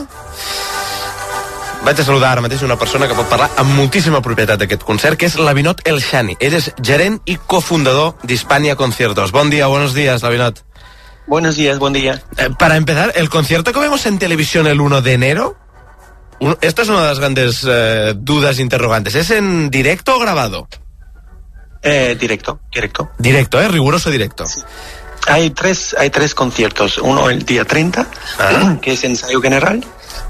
Vaig a saludar ara mateix una persona que pot parlar amb moltíssima propietat d'aquest concert, que és Lavinot Elshani. Ell és gerent i cofundador d'Hispania Conciertos. Bon día, buenos días, Lavinot. Buenos días, buen día. Eh, para empezar, el concierto que vemos en televisión el uno de enero, un, esta es una de las grandes eh, dudas interrogantes. ¿Es en directo o grabado? Eh, directo, directo. Directo, ¿eh? Riguroso directo. Sí. Hay tres, hay tres conciertos. Uno el día treinta, ah. que es ensayo general.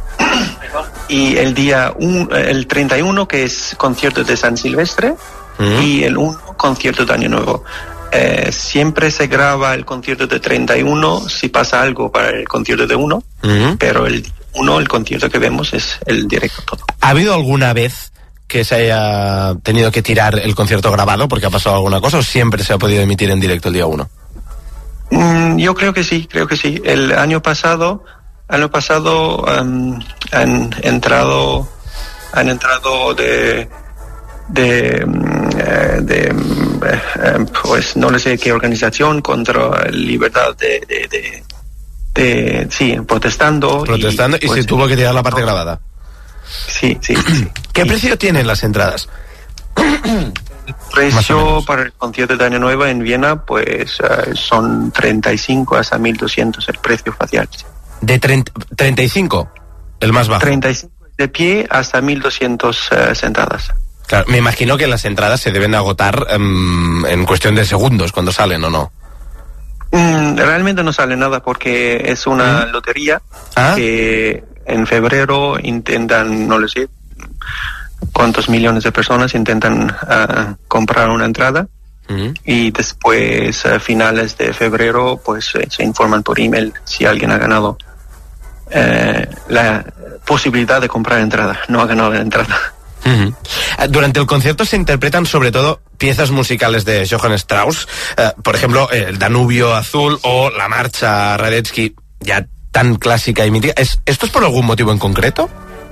Y el día un, el treinta y uno, que es concierto de San Silvestre. Mm. Y el uno, concierto de Año Nuevo. Eh, siempre se graba el concierto de treinta y uno si pasa algo para el concierto de uno, mm. pero el uno, el concierto que vemos es el directo todo. ¿Ha habido alguna vez que se haya tenido que tirar el concierto grabado porque ha pasado alguna cosa, o siempre se ha podido emitir en directo el día uno? Mm, yo creo que sí, creo que sí. El año pasado, año pasado um, han entrado, han entrado de de, de, de pues no sé qué organización contra la libertad de, de, de, de sí, protestando. Protestando y, y pues, se tuvo que tirar la parte no. grabada. Sí, sí, sí. ¿Qué sí. precio tienen las entradas? El precio para el concierto de Año Nuevo en Viena, pues uh, son treinta y cinco hasta mil doscientos el precio facial. ¿De treinta y cinco? El más bajo. treinta y cinco de pie hasta mil doscientos uh, sentadas. Claro, me imagino que las entradas se deben agotar um, en cuestión de segundos cuando salen, ¿o no? Mm, realmente no sale nada porque es una ¿Mm? lotería ¿Ah? que en febrero intentan, no lo sé, cuántos millones de personas intentan uh, comprar una entrada ¿Mm? y después a finales de febrero pues eh, se informan por email si alguien ha ganado eh, la posibilidad de comprar entrada, no ha ganado la entrada. Uh-huh. Durante el concierto se interpretan sobre todo piezas musicales de Johann Strauss, uh, por ejemplo el Danubio Azul o la marcha Radetzky, ya tan clásica y mítica. ¿Es, ¿Esto es por algún motivo en concreto?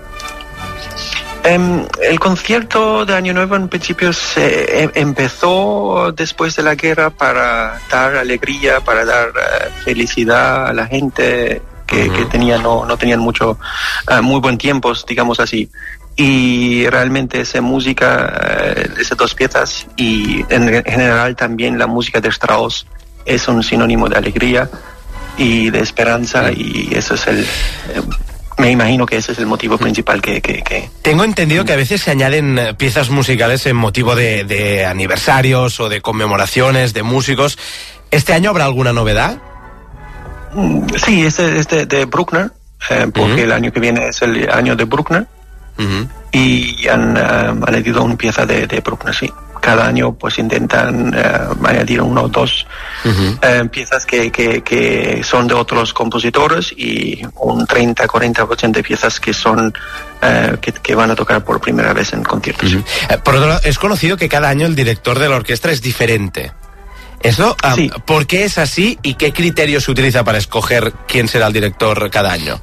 Um, el concierto de Año Nuevo en principio se eh, empezó después de la guerra para dar alegría, para dar uh, felicidad a la gente que, uh-huh. que tenía, no, no tenían mucho, uh, muy buen tiempo, digamos así. Y realmente esa música, esas dos piezas, y en general también la música de Strauss es un sinónimo de alegría y de esperanza, y eso es el... Me imagino que ese es el motivo principal que... que, que... Tengo entendido que a veces se añaden piezas musicales en motivo de, de aniversarios o de conmemoraciones de músicos. ¿Este año habrá alguna novedad? Sí, este es de, de Bruckner, eh, porque uh-huh. el año que viene es el año de Bruckner. Uh-huh. Y han uh, añadido una pieza de, de Bruckner, sí. Cada año pues intentan uh, añadir uno o dos uh-huh. uh, piezas que, que, que son de otros compositores, y un treinta a cuarenta por ciento de piezas que son uh, que, que van a tocar por primera vez en conciertos. Uh-huh. eh, por otro lado, es conocido que cada año el director de la orquesta es diferente. ¿Eso? Um, sí. ¿Por qué es así y qué criterio se utiliza para escoger quién será el director cada año?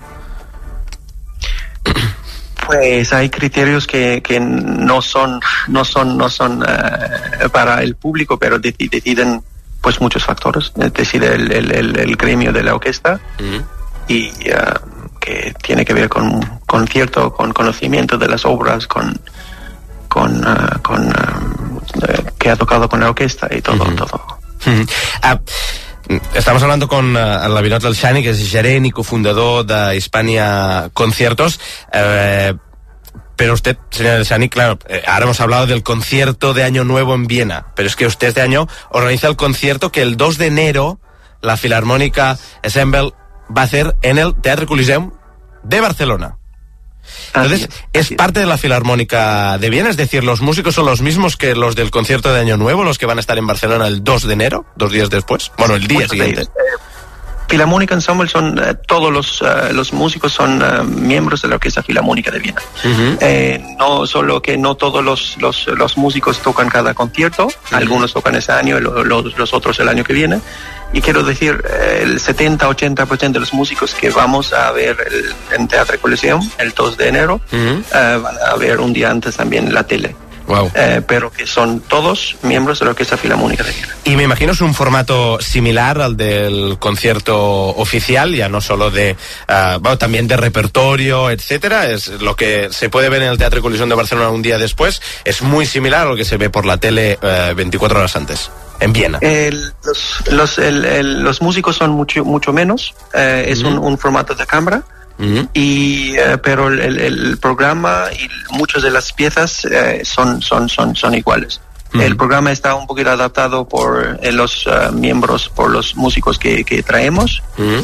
Pues hay criterios que, que no son no son no son uh, para el público, pero dec- deciden pues muchos factores. Decide el, el, el, el gremio de la orquesta uh-huh. y uh, que tiene que ver con concierto, con conocimiento de las obras, con con uh, con uh, que ha tocado con la orquesta y todo uh-huh. todo. Uh-huh. Uh, Estamos hablando con uh, el Lavinot Elshani, que es gerent y cofundador de Hispania Conciertos. Eh, pero usted, señor Elshani, claro, eh, ahora hemos hablado del concierto de Año Nuevo en Viena, pero es que usted este año organiza el concierto que el dos de enero la Filarmónica Ensemble va a hacer en el Teatre Coliseum de Barcelona. Entonces, ¿es parte de la Filarmónica de Viena? Es decir, ¿los músicos son los mismos que los del concierto de Año Nuevo, los que van a estar en Barcelona el dos de enero, dos días después? Bueno, el día siguiente. Filarmónica Ensemble son, uh, todos los, uh, los músicos son uh, miembros de la Orquesta Filarmónica de Viena. Uh-huh. Eh, no solo que no todos los, los, los músicos tocan cada concierto, uh-huh. algunos tocan ese año y lo, lo, los otros el año que viene. Y quiero decir, eh, el setenta a ochenta por ciento de los músicos que vamos a ver el, en Teatro Coliseum el dos de enero, uh-huh. uh, van a ver un día antes también la tele. Wow. Eh, pero que son todos miembros de la Orquesta Filarmónica de Viena. Y me imagino es un formato similar al del concierto oficial, ya no solo de, uh, bueno, también de repertorio, etcétera. Es lo que se puede ver en el Teatro Coliseum de Barcelona un día después, es muy similar a lo que se ve por la tele uh, veinticuatro horas antes. En Viena. El, los, los, el, el, los músicos son mucho, mucho menos, eh, es mm. un, un formato de cámara. Uh-huh. Y eh, pero el, el, el programa y muchas de las piezas eh, son son son son iguales. Uh-huh. El programa está un poquito adaptado por eh, los uh, miembros, por los músicos que, que traemos. Uh-huh.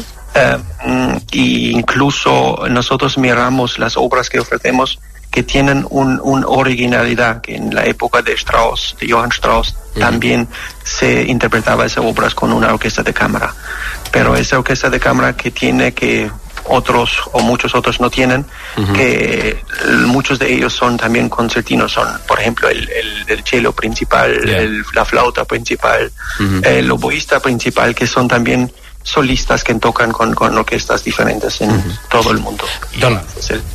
Uh, y incluso nosotros miramos las obras que ofrecemos que tienen un, un originalidad, que en la época de Strauss, de Johann Strauss, uh-huh. también se interpretaba esas obras con una orquesta de cámara. Pero esa orquesta de cámara que tiene que otros o muchos otros no tienen, uh-huh. que muchos de ellos son también concertinos, son por ejemplo el, el, el cello principal, yeah. el, la flauta principal, uh-huh. el oboísta principal, que son también solistas que tocan con, con orquestas diferentes en uh-huh. todo el mundo. Don, pues el,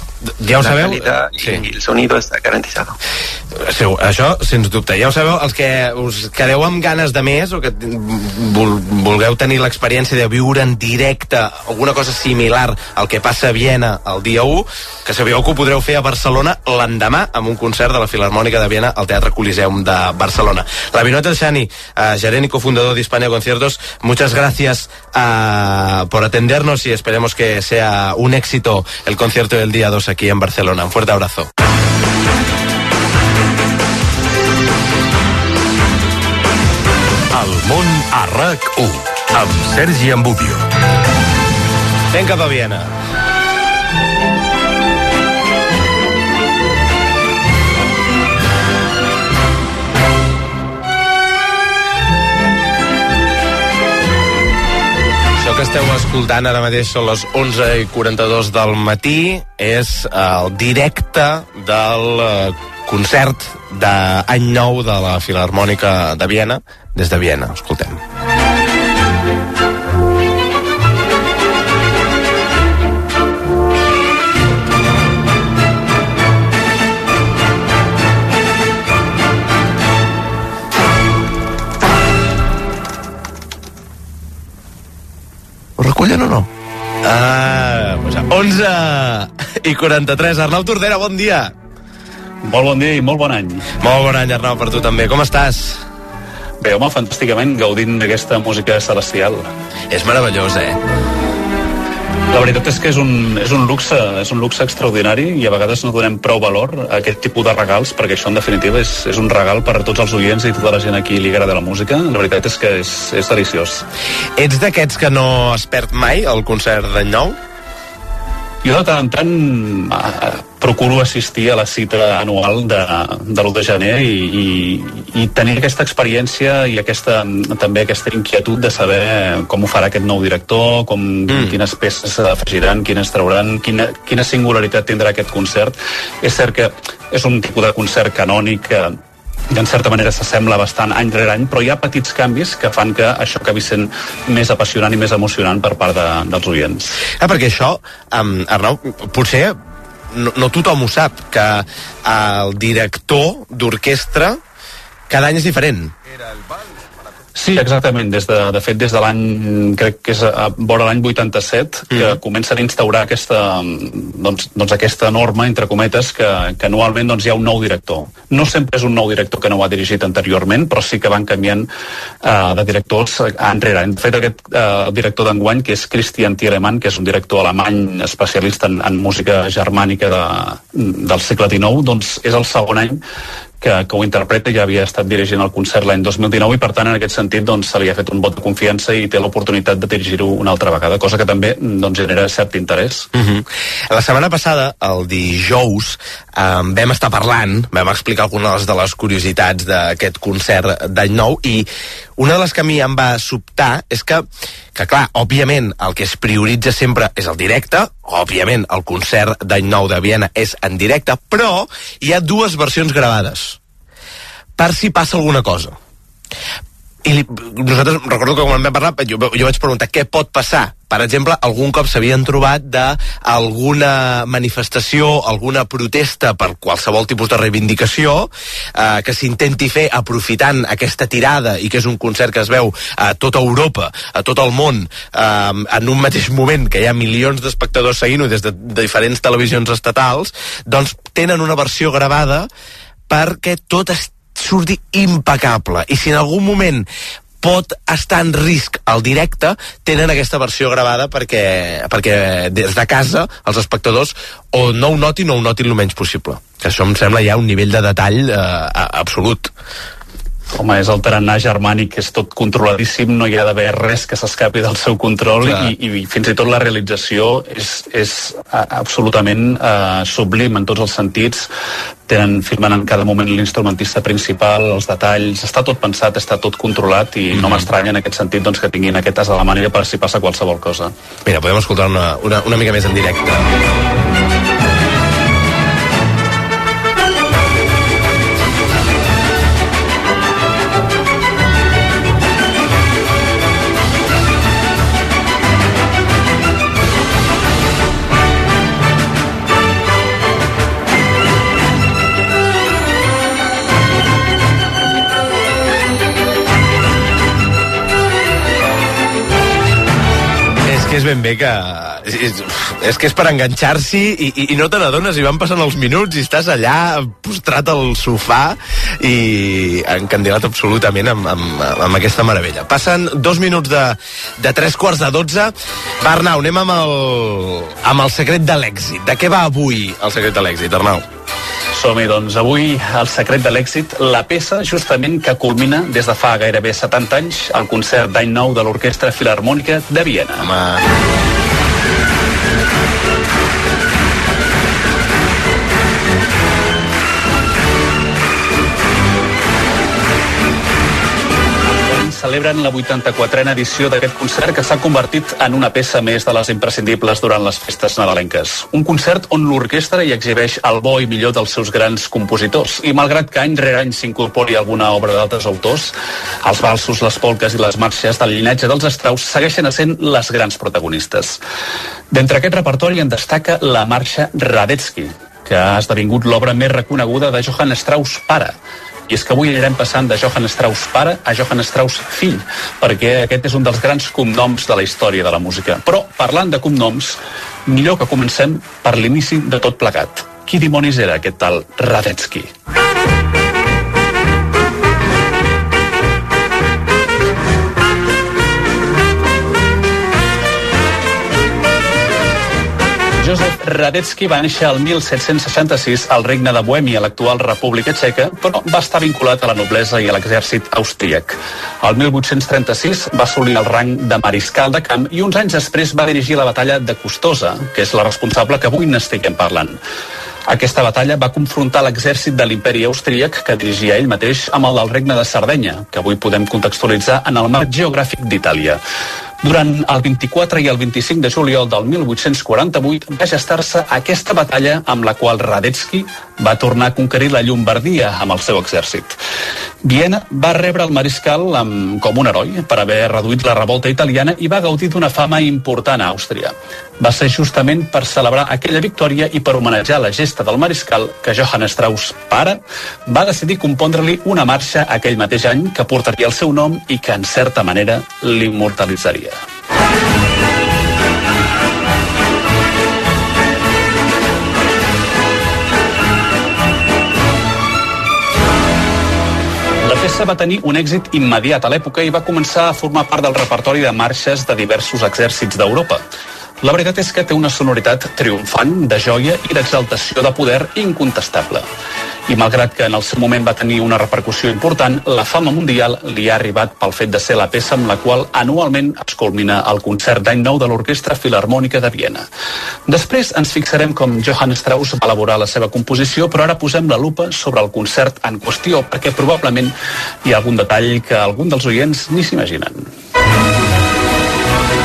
ja ho la sabeu? calidad sí. y el sonido está garantizado. Sí, això, sens dubte. Ja ho sabeu, els que us quedeu amb ganes de més o que vul, vulgueu tenir l'experiència de viure en directe alguna cosa similar al que passa a Viena el dia u, que sabeu que ho podreu fer a Barcelona l'endemà amb un concert de la Filarmònica de Viena al Teatre Coliseum de Barcelona. La Vinota Shani, uh, gerent y cofundador de Hispania Conciertos, muchas gracias uh, por atendernos y esperemos que sea un éxito el concierto del día dos aquí en Barcelona. Un fuerte abrazo. El món a RAC u amb Sergi Ambudio. Fem cap a Viena. Això que esteu escoltant ara mateix són les onze i quaranta-dos del matí, és el directe del concert d'any nou de la Filarmònica de Viena, des de Viena. Escoltem. Ho recullen o no? Ah, pues onze i quaranta-tres. Arnau Tordera, bon dia. Molt bon dia i molt bon any. Molt bon any, Arnau, per tu també. Com estàs? Bé, home, fantàsticament, gaudint d'aquesta música celestial. És meravellós, eh? La veritat és que és un, és un luxe, és un luxe extraordinari i a vegades no donem prou valor a aquest tipus de regals, perquè això en definitiva és, és un regal per a tots els oients i tota la gent aquí li agrada la música. La veritat és que és, és deliciós. Ets d'aquests que no es perd mai el concert d'any nou? Jo de tant en tant eh, procuro assistir a la cita anual de, de l'u de gener i, i, i tenir aquesta experiència i aquesta, també aquesta inquietud de saber com ho farà aquest nou director, com, mm. quines peces afegiran, quines trauran, quina, quina singularitat tindrà aquest concert. És cert que és un tipus de concert canònic que en certa manera s'assembla bastant any rere any, però hi ha petits canvis que fan que això acabi sent més apassionant i més emocionant per part de, dels oients. Ah, perquè això, um, Arnau, potser no, no tothom ho sap, que el director d'orquestra cada any és diferent. Sí, exactament. Des de, de fet, des de l'any, crec que és a vora l'any vuitanta-set, que mm. comencen a instaurar aquesta, doncs, doncs aquesta norma, entre cometes, que, que anualment doncs, hi ha un nou director. No sempre és un nou director que no ho ha dirigit anteriorment, però sí que van canviant uh, de directors enrere. De fet, aquest uh, director d'enguany, que és Christian Thielemann, que és un director alemany especialista en, en música germànica de, del segle dinou, doncs és el segon any que, que ho interpreta, ja havia estat dirigint el concert l'any dos mil dinou i per tant en aquest sentit doncs, se li ha fet un vot de confiança i té l'oportunitat de dirigir-ho una altra vegada, cosa que també doncs, genera cert interès. Uh-huh. La setmana passada, el dijous, eh, vam estar parlant, vam explicar algunes de les curiositats d'aquest concert d'any nou i una de les que a mi em va sobtar és que, que clar, òbviament el que es prioritza sempre és el directe, òbviament el concert d'Any Nou de Viena és en directe, però hi ha dues versions gravades per si passa alguna cosa. I li, nosaltres, recordo que quan vam parlar, jo, jo vaig preguntar què pot passar. Per exemple, algun cop s'havien trobat d'alguna manifestació, alguna protesta per qualsevol tipus de reivindicació eh, que s'intenti fer aprofitant aquesta tirada i que és un concert que es veu a tota Europa, a tot el món, eh, en un mateix moment que hi ha milions d'espectadors seguint-ho des de, de diferents televisions estatals, doncs tenen una versió gravada perquè tot es surti impecable, i si en algun moment pot estar en risc al directe, tenen aquesta versió gravada perquè, perquè des de casa els espectadors o no ho notin o ho notin el menys possible, que això em sembla ja un nivell de detall eh, absolut. Home, és el tarannà germànic, és tot controladíssim, no hi ha d'haver res que s'escapi del seu control, i, i fins i tot la realització és, és absolutament uh, sublim en tots els sentits. Tenen, filmen en cada moment l'instrumentista principal, els detalls, està tot pensat, està tot controlat, i mm-hmm. no m'estranya en aquest sentit doncs, que tinguin aquest as a la màniga per si passa qualsevol cosa. Mira, podem escoltar una, una, una mica més en directe. És ben bé que és, és que és per enganxar-s'hi i, i, i no te n'adones, i van passant els minuts i estàs allà postrat al sofà i encandilat absolutament amb, amb, amb aquesta meravella. Passen dos minuts de, de tres quarts de dotze. Va, Arnau, anem amb el, amb el secret de l'èxit. De què va avui el secret de l'èxit, Arnau? Som-hi, doncs. Avui, el secret de l'èxit, la peça justament que culmina des de fa gairebé setanta anys el concert d'Any Nou de l'Orquestra Filharmònica de Viena. Home... celebren la vuitanta-quatrena edició d'aquest concert, que s'ha convertit en una peça més de les imprescindibles durant les festes nadalenques. Un concert on l'orquestra hi exhibeix el bo i millor dels seus grans compositors, i malgrat que any rere any s'incorpori alguna obra d'altres autors, els valsos, les polques i les marxes del llinatge dels Strauss segueixen essent les grans protagonistes. D'entre aquest repertori en destaca la marxa Radetzky, que ha esdevingut l'obra més reconeguda de Johann Strauss pare. I és que avui anirem passant de Johann Strauss pare a Johann Strauss fill, perquè aquest és un dels grans cognoms de la història de la música. Però, parlant de cognoms, millor que comencem per l'inici de tot plegat. Qui dimonis era aquest tal Radetzky? Josef Radetzky va néixer el mil set-cents seixanta-sis al regne de Bohèmia, l'actual República Txeca, però va estar vinculat a la noblesa i a l'exèrcit austríac. El mil vuit-cents trenta-sis va assolir el rang de mariscal de camp i uns anys després va dirigir la batalla de Custoza, que és la responsable que avui n'estiguem parlant. Aquesta batalla va confrontar l'exèrcit de l'imperi austríac, que dirigia ell mateix, amb el del regne de Sardenya, que avui podem contextualitzar en el marc geogràfic d'Itàlia. Durant el vint-i-quatre i el vint-i-cinc de juliol del mil vuit-cents quaranta-vuit va gestar-se aquesta batalla amb la qual Radetzky va tornar a conquerir la Llombardia amb el seu exèrcit. Viena va rebre el mariscal amb, com un heroi per haver reduït la revolta italiana i va gaudir d'una fama important a Àustria. Va ser justament per celebrar aquella victòria i per homenatjar la gesta del mariscal que Johann Strauss, pare, va decidir compondre-li una marxa aquell mateix any que portaria el seu nom i que, en certa manera, l'immortalitzaria. La peça va tenir un èxit immediat a l'època i va començar a formar part del repertori de marxes de diversos exèrcits d'Europa. La veritat és que té una sonoritat triomfant, de joia i d'exaltació de poder incontestable. I malgrat que en el seu moment va tenir una repercussió important, la fama mundial li ha arribat pel fet de ser la peça amb la qual anualment es culmina el concert d'Any Nou de l'Orquestra Filharmònica de Viena. Després ens fixarem com Johann Strauss va elaborar la seva composició, però ara posem la lupa sobre el concert en qüestió, perquè probablement hi ha algun detall que algun dels oients ni s'imaginen.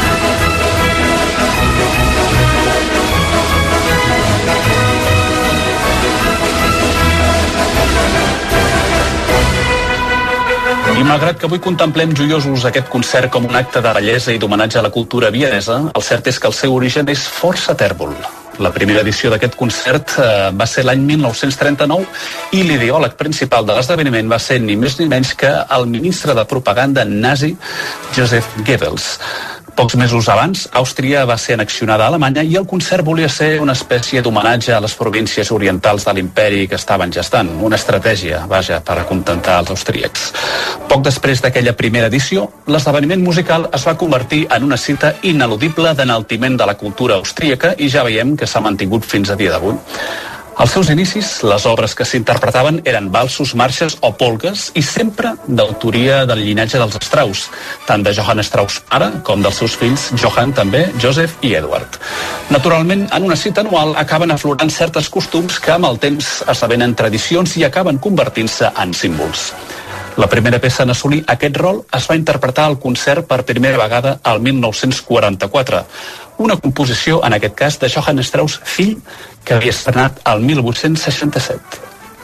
I malgrat que avui contemplem joiosos aquest concert com un acte de bellesa i d'homenatge a la cultura vienesa, el cert és que el seu origen és força tèrbol. La primera edició d'aquest concert eh, va ser l'any mil nou-cents trenta-nou i l'ideòleg principal de l'esdeveniment va ser ni més ni menys que el ministre de propaganda nazi Joseph Goebbels. Pocs mesos abans, Àustria va ser annexionada a Alemanya i el concert volia ser una espècie d'homenatge a les províncies orientals de l'imperi que estaven gestant, una estratègia, vaja, per acontentar els austríacs. Poc després d'aquella primera edició, l'esdeveniment musical es va convertir en una cita ineludible d'enaltiment de la cultura austríaca i ja veiem que s'ha mantingut fins a dia d'avui. Als seus inicis, les obres que s'interpretaven eren valsos, marxes o polques i sempre d'autoria del llinatge dels Strauss, tant de Johann Strauss pare com dels seus fills Johann també, Joseph i Edward. Naturalment, en una cita anual acaben aflorant certes costums que amb el temps esdevenen tradicions i acaben convertint-se en símbols. La primera peça en assolir aquest rol es va interpretar al concert per primera vegada al mil nou-cents quaranta-quatre, una composició, en aquest cas, de Johann Strauss fill, que havia estrenat el mil vuit-cents seixanta-set.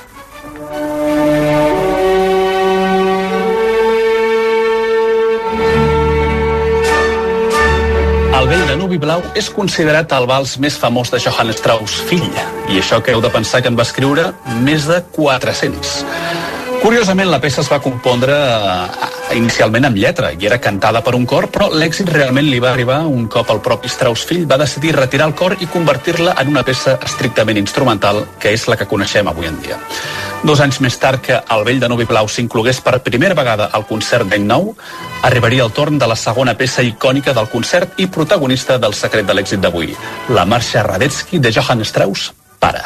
El Vell de Nuvi Blau és considerat el vals més famós de Johann Strauss fill, i això que heu de pensar que en va escriure més de quatre-cents. Curiosament, la peça es va compondre eh, inicialment amb lletra i era cantada per un cor, però l'èxit realment li va arribar un cop el propi Strauss fill va decidir retirar el cor i convertir-la en una peça estrictament instrumental, que és la que coneixem avui en dia. Dos anys més tard que El Vell de Nuvi Blau s'inclogués per primera vegada al concert d'any nou, arribaria el torn de la segona peça icònica del concert i protagonista del secret de l'èxit d'avui, la marxa Radetzky de Johann Strauss, pare.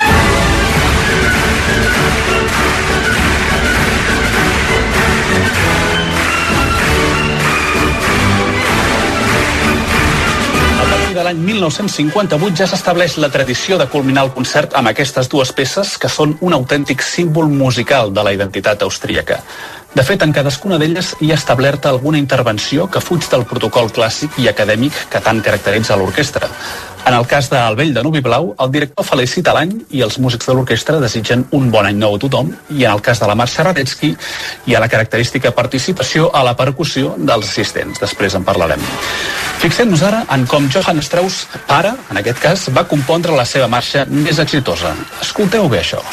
De l'any mil nou-cents cinquanta-vuit ja s'estableix la tradició de culminar el concert amb aquestes dues peces que són un autèntic símbol musical de la identitat austríaca. De fet, en cadascuna d'elles hi ha establerta alguna intervenció que fuig del protocol clàssic i acadèmic que tant caracteritza l'orquestra. En el cas de El Vell de Nuvi Blau, el director felicita l'any i els músics de l'orquestra desitgen un bon any nou a tothom, i en el cas de la marxa Radetzky hi ha la característica participació a la percussió dels assistents. Després en parlarem. Fixem-nos ara en com Johann Strauss, pare, en aquest cas, va compondre la seva marxa més exitosa. Escolteu bé això.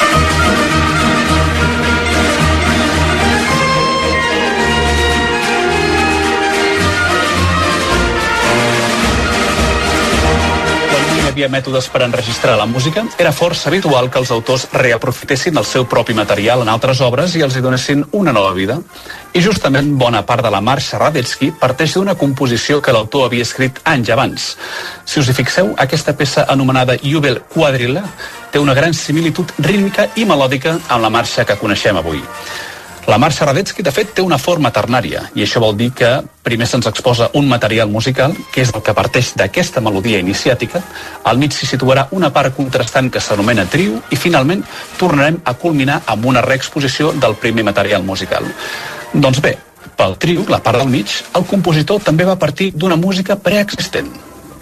Havia mètodes per enregistrar la música, era força habitual que els autors reaprofitessin el seu propi material en altres obres i els hi donessin una nova vida. I justament bona part de la marxa Radetzky parteix d'una composició que l'autor havia escrit anys abans. Si us hi fixeu, aquesta peça anomenada Jubel Quadrille té una gran similitud rítmica i melòdica amb la marxa que coneixem avui. La marxa Radetzky, de fet, té una forma ternària, i això vol dir que primer se'ns exposa un material musical, que és el que parteix d'aquesta melodia iniciàtica, al mig s'hi situarà una part contrastant que s'anomena trio, i finalment tornarem a culminar amb una reexposició del primer material musical. Doncs bé, pel trio, la part del mig, el compositor també va partir d'una música preexistent.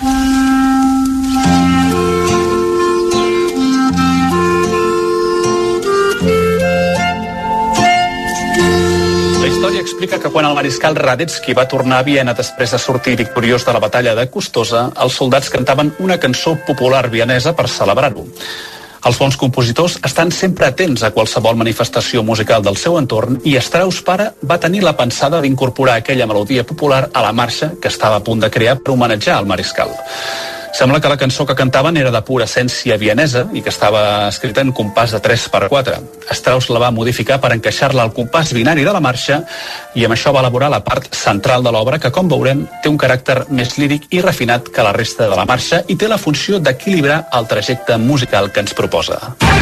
La història explica que quan el mariscal Radetzky va tornar a Viena després de sortir victoriós de la batalla de Custoza, els soldats cantaven una cançó popular vienesa per celebrar-ho. Els bons compositors estan sempre atents a qualsevol manifestació musical del seu entorn i Strauss pare va tenir la pensada d'incorporar aquella melodia popular a la marxa que estava a punt de crear per homenatjar al mariscal. Sembla que la cançó que cantaven era de pura essència vienesa i que estava escrita en compàs de tres per quatre. Strauss la va modificar per encaixar-la al compàs binari de la marxa i amb això va elaborar la part central de l'obra que, com veurem, té un caràcter més líric i refinat que la resta de la marxa i té la funció d'equilibrar el trajecte musical que ens proposa.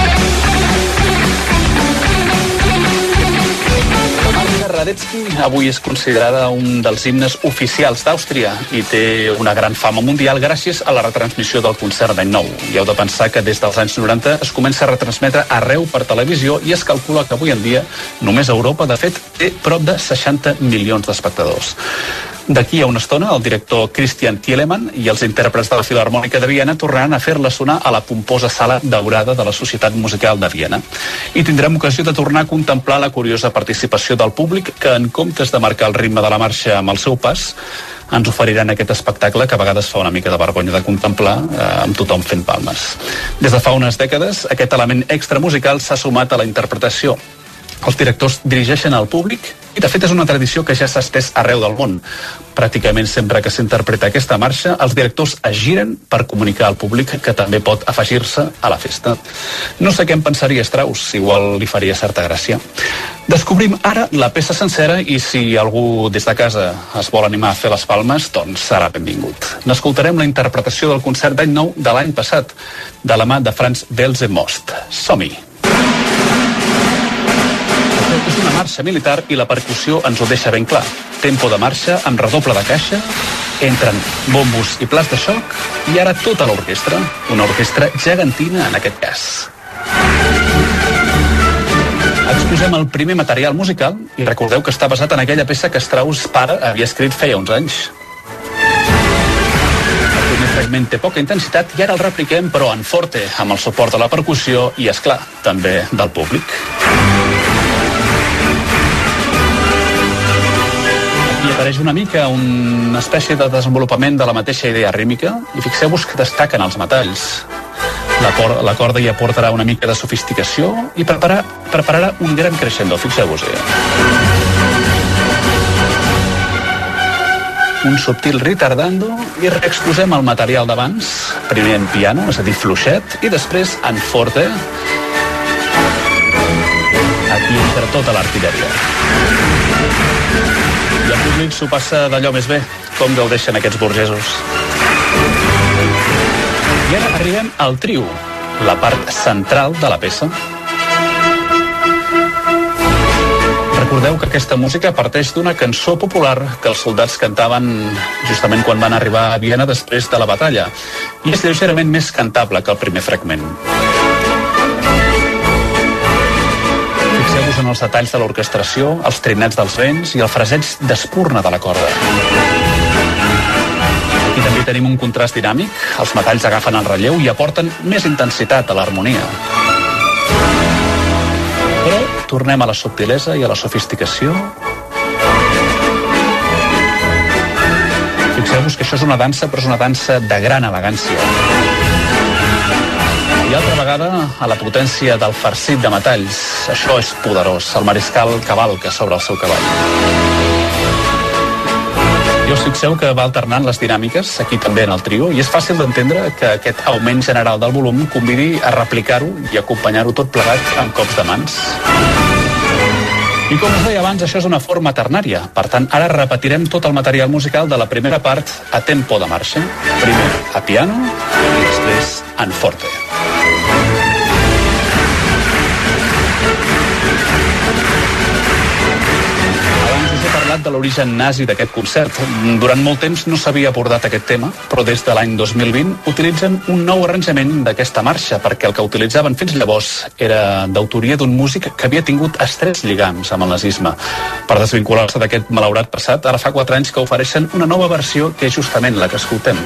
Radetzky avui és considerada un dels himnes oficials d'Àustria i té una gran fama mundial gràcies a la retransmissió del concert d'any nou. I heu de pensar que des dels anys noranta es comença a retransmetre arreu per televisió i es calcula que avui en dia només Europa, de fet, té prop de seixanta milions d'espectadors. D'aquí a una estona, el director Christian Thielemann i els intèrprets de la Filharmònica de Viena tornaran a fer-la sonar a la pomposa sala daurada de la Societat Musical de Viena. I tindrem ocasió de tornar a contemplar la curiosa participació del públic que, en comptes de marcar el ritme de la marxa amb el seu pas, ens oferiran aquest espectacle que a vegades fa una mica de vergonya de contemplar, eh, amb tothom fent palmes. Des de fa unes dècades, aquest element extramusical s'ha sumat a la interpretació. Els directors dirigeixen al públic i, de fet, és una tradició que ja s'ha estès arreu del món. Pràcticament sempre que s'interpreta aquesta marxa, els directors es giren per comunicar al públic que també pot afegir-se a la festa. No sé què en pensaria Strauss, igual li faria certa gràcia. Descobrim ara la peça sencera i si algú des de casa es vol animar a fer les palmes, doncs serà benvingut. N'escoltarem la interpretació del concert d'any nou de l'any passat, de la mà de Franz Belzemost. Som-hi! És una marxa militar i la percussió ens ho deixa ben clar. Tempo de marxa amb redoble de caixa, entren bombos i plats de xoc i ara tota l'orquestra, una orquestra gegantina en aquest cas. Exposem el primer material musical i recordeu que està basat en aquella peça que Strauss pare havia escrit feia uns anys. El primer fragment té poca intensitat i ara el repliquem però en forte, amb el suport de la percussió i, és clar, també del públic. Aquí apareix una mica una espècie de desenvolupament de la mateixa idea rítmica i fixeu-vos que destaquen els metalls. La, por, la corda hi aportarà una mica de sofisticació i preparar, prepararà un gran crescendo, fixeu-vos-hi. Un subtil ritardando i reexposem el material d'abans, primer en piano, és a dir, fluixet, i després en forte. Aquí entra tota l'artilleria. I el públic s'ho passa d'allò més bé, com gaudeixen aquests burgesos. I ara arribem al trio, la part central de la peça. Recordeu que aquesta música parteix d'una cançó popular que els soldats cantaven justament quan van arribar a Viena després de la batalla, i és lleugerament més cantable que el primer fragment. Fixeu-vos en els detalls de l'orquestració, els trinets dels vents i el fraseig d'espurna de la corda. Aquí també tenim un contrast dinàmic, els metalls agafen el relleu i aporten més intensitat a l'harmonia. Però tornem a la subtilesa i a la sofisticació. Fixeu-vos que això és una dansa, però és una dansa de gran elegància. I altra vegada a la potència del farcit de metalls. Això és poderós, el mariscal cavalca sobre el seu cavall. I us fixeu que va alternant les dinàmiques, aquí també en el trio, i és fàcil d'entendre que aquest augment general del volum convidi a replicar-ho i acompanyar-ho tot plegat amb cops de mans. I com us deia abans, això és una forma ternària. Per tant, ara repetirem tot el material musical de la primera part a tempo de marxa. Primer a piano i després en forte. De l'origen nazi d'aquest concert. Durant molt temps no s'havia abordat aquest tema, però des de l'any dos mil vint utilitzen un nou arranjament d'aquesta marxa, perquè el que utilitzaven fins llavors era d'autoria d'un músic que havia tingut estrets lligams amb el nazisme. Per desvincular-se d'aquest malaurat passat, ara fa quatre anys que ofereixen una nova versió que és justament la que escoltem.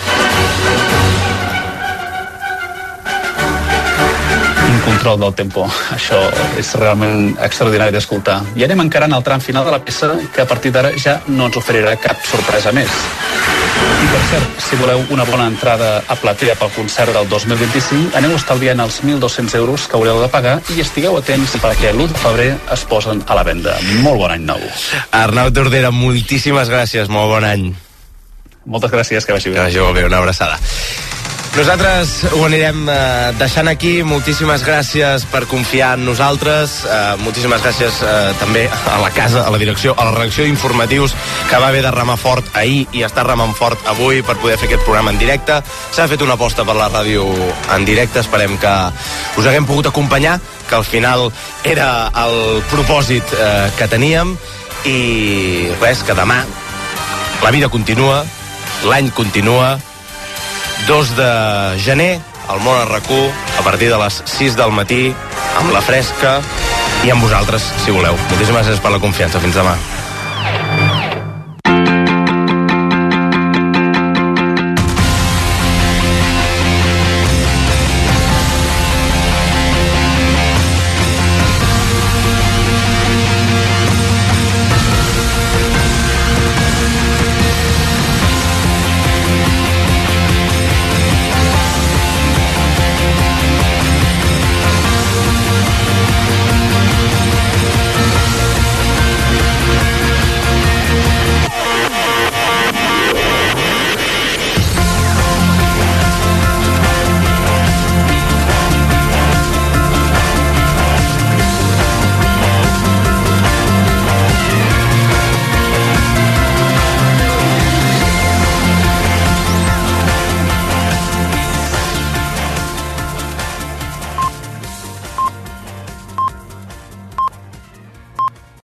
Control del tempo. Això és realment extraordinari d'escoltar. I anem encarant el tram final de la peça, que a partir d'ara ja no ens oferirà cap sorpresa més. I per cert, si voleu una bona entrada a platea pel concert del dos mil vint-i-cinc, aneu estalviant els mil dos-cents euros que haureu de pagar i estigueu atents perquè l'u de febrer es posen a la venda. Molt bon any nou. Arnau Tordera, moltíssimes gràcies, molt bon any. Moltes gràcies, que vagi bé. Que vagi molt bé, una abraçada. Nosaltres ho anirem eh, deixant aquí. Moltíssimes gràcies per confiar en nosaltres. Eh, moltíssimes gràcies eh, també a la casa, a la direcció, a la redacció d'informatius, que va haver de remar fort ahir i està remant fort avui per poder fer aquest programa en directe. S'ha fet una aposta per la ràdio en directe. Esperem que us haguem pogut acompanyar, que al final era el propòsit eh, que teníem. I res, que demà la vida continua, l'any continua. dos de gener, al Món a RAC u, a partir de les sis del matí, amb la fresca i amb vosaltres, si voleu. Moltíssimes gràcies per la confiança. Fins demà.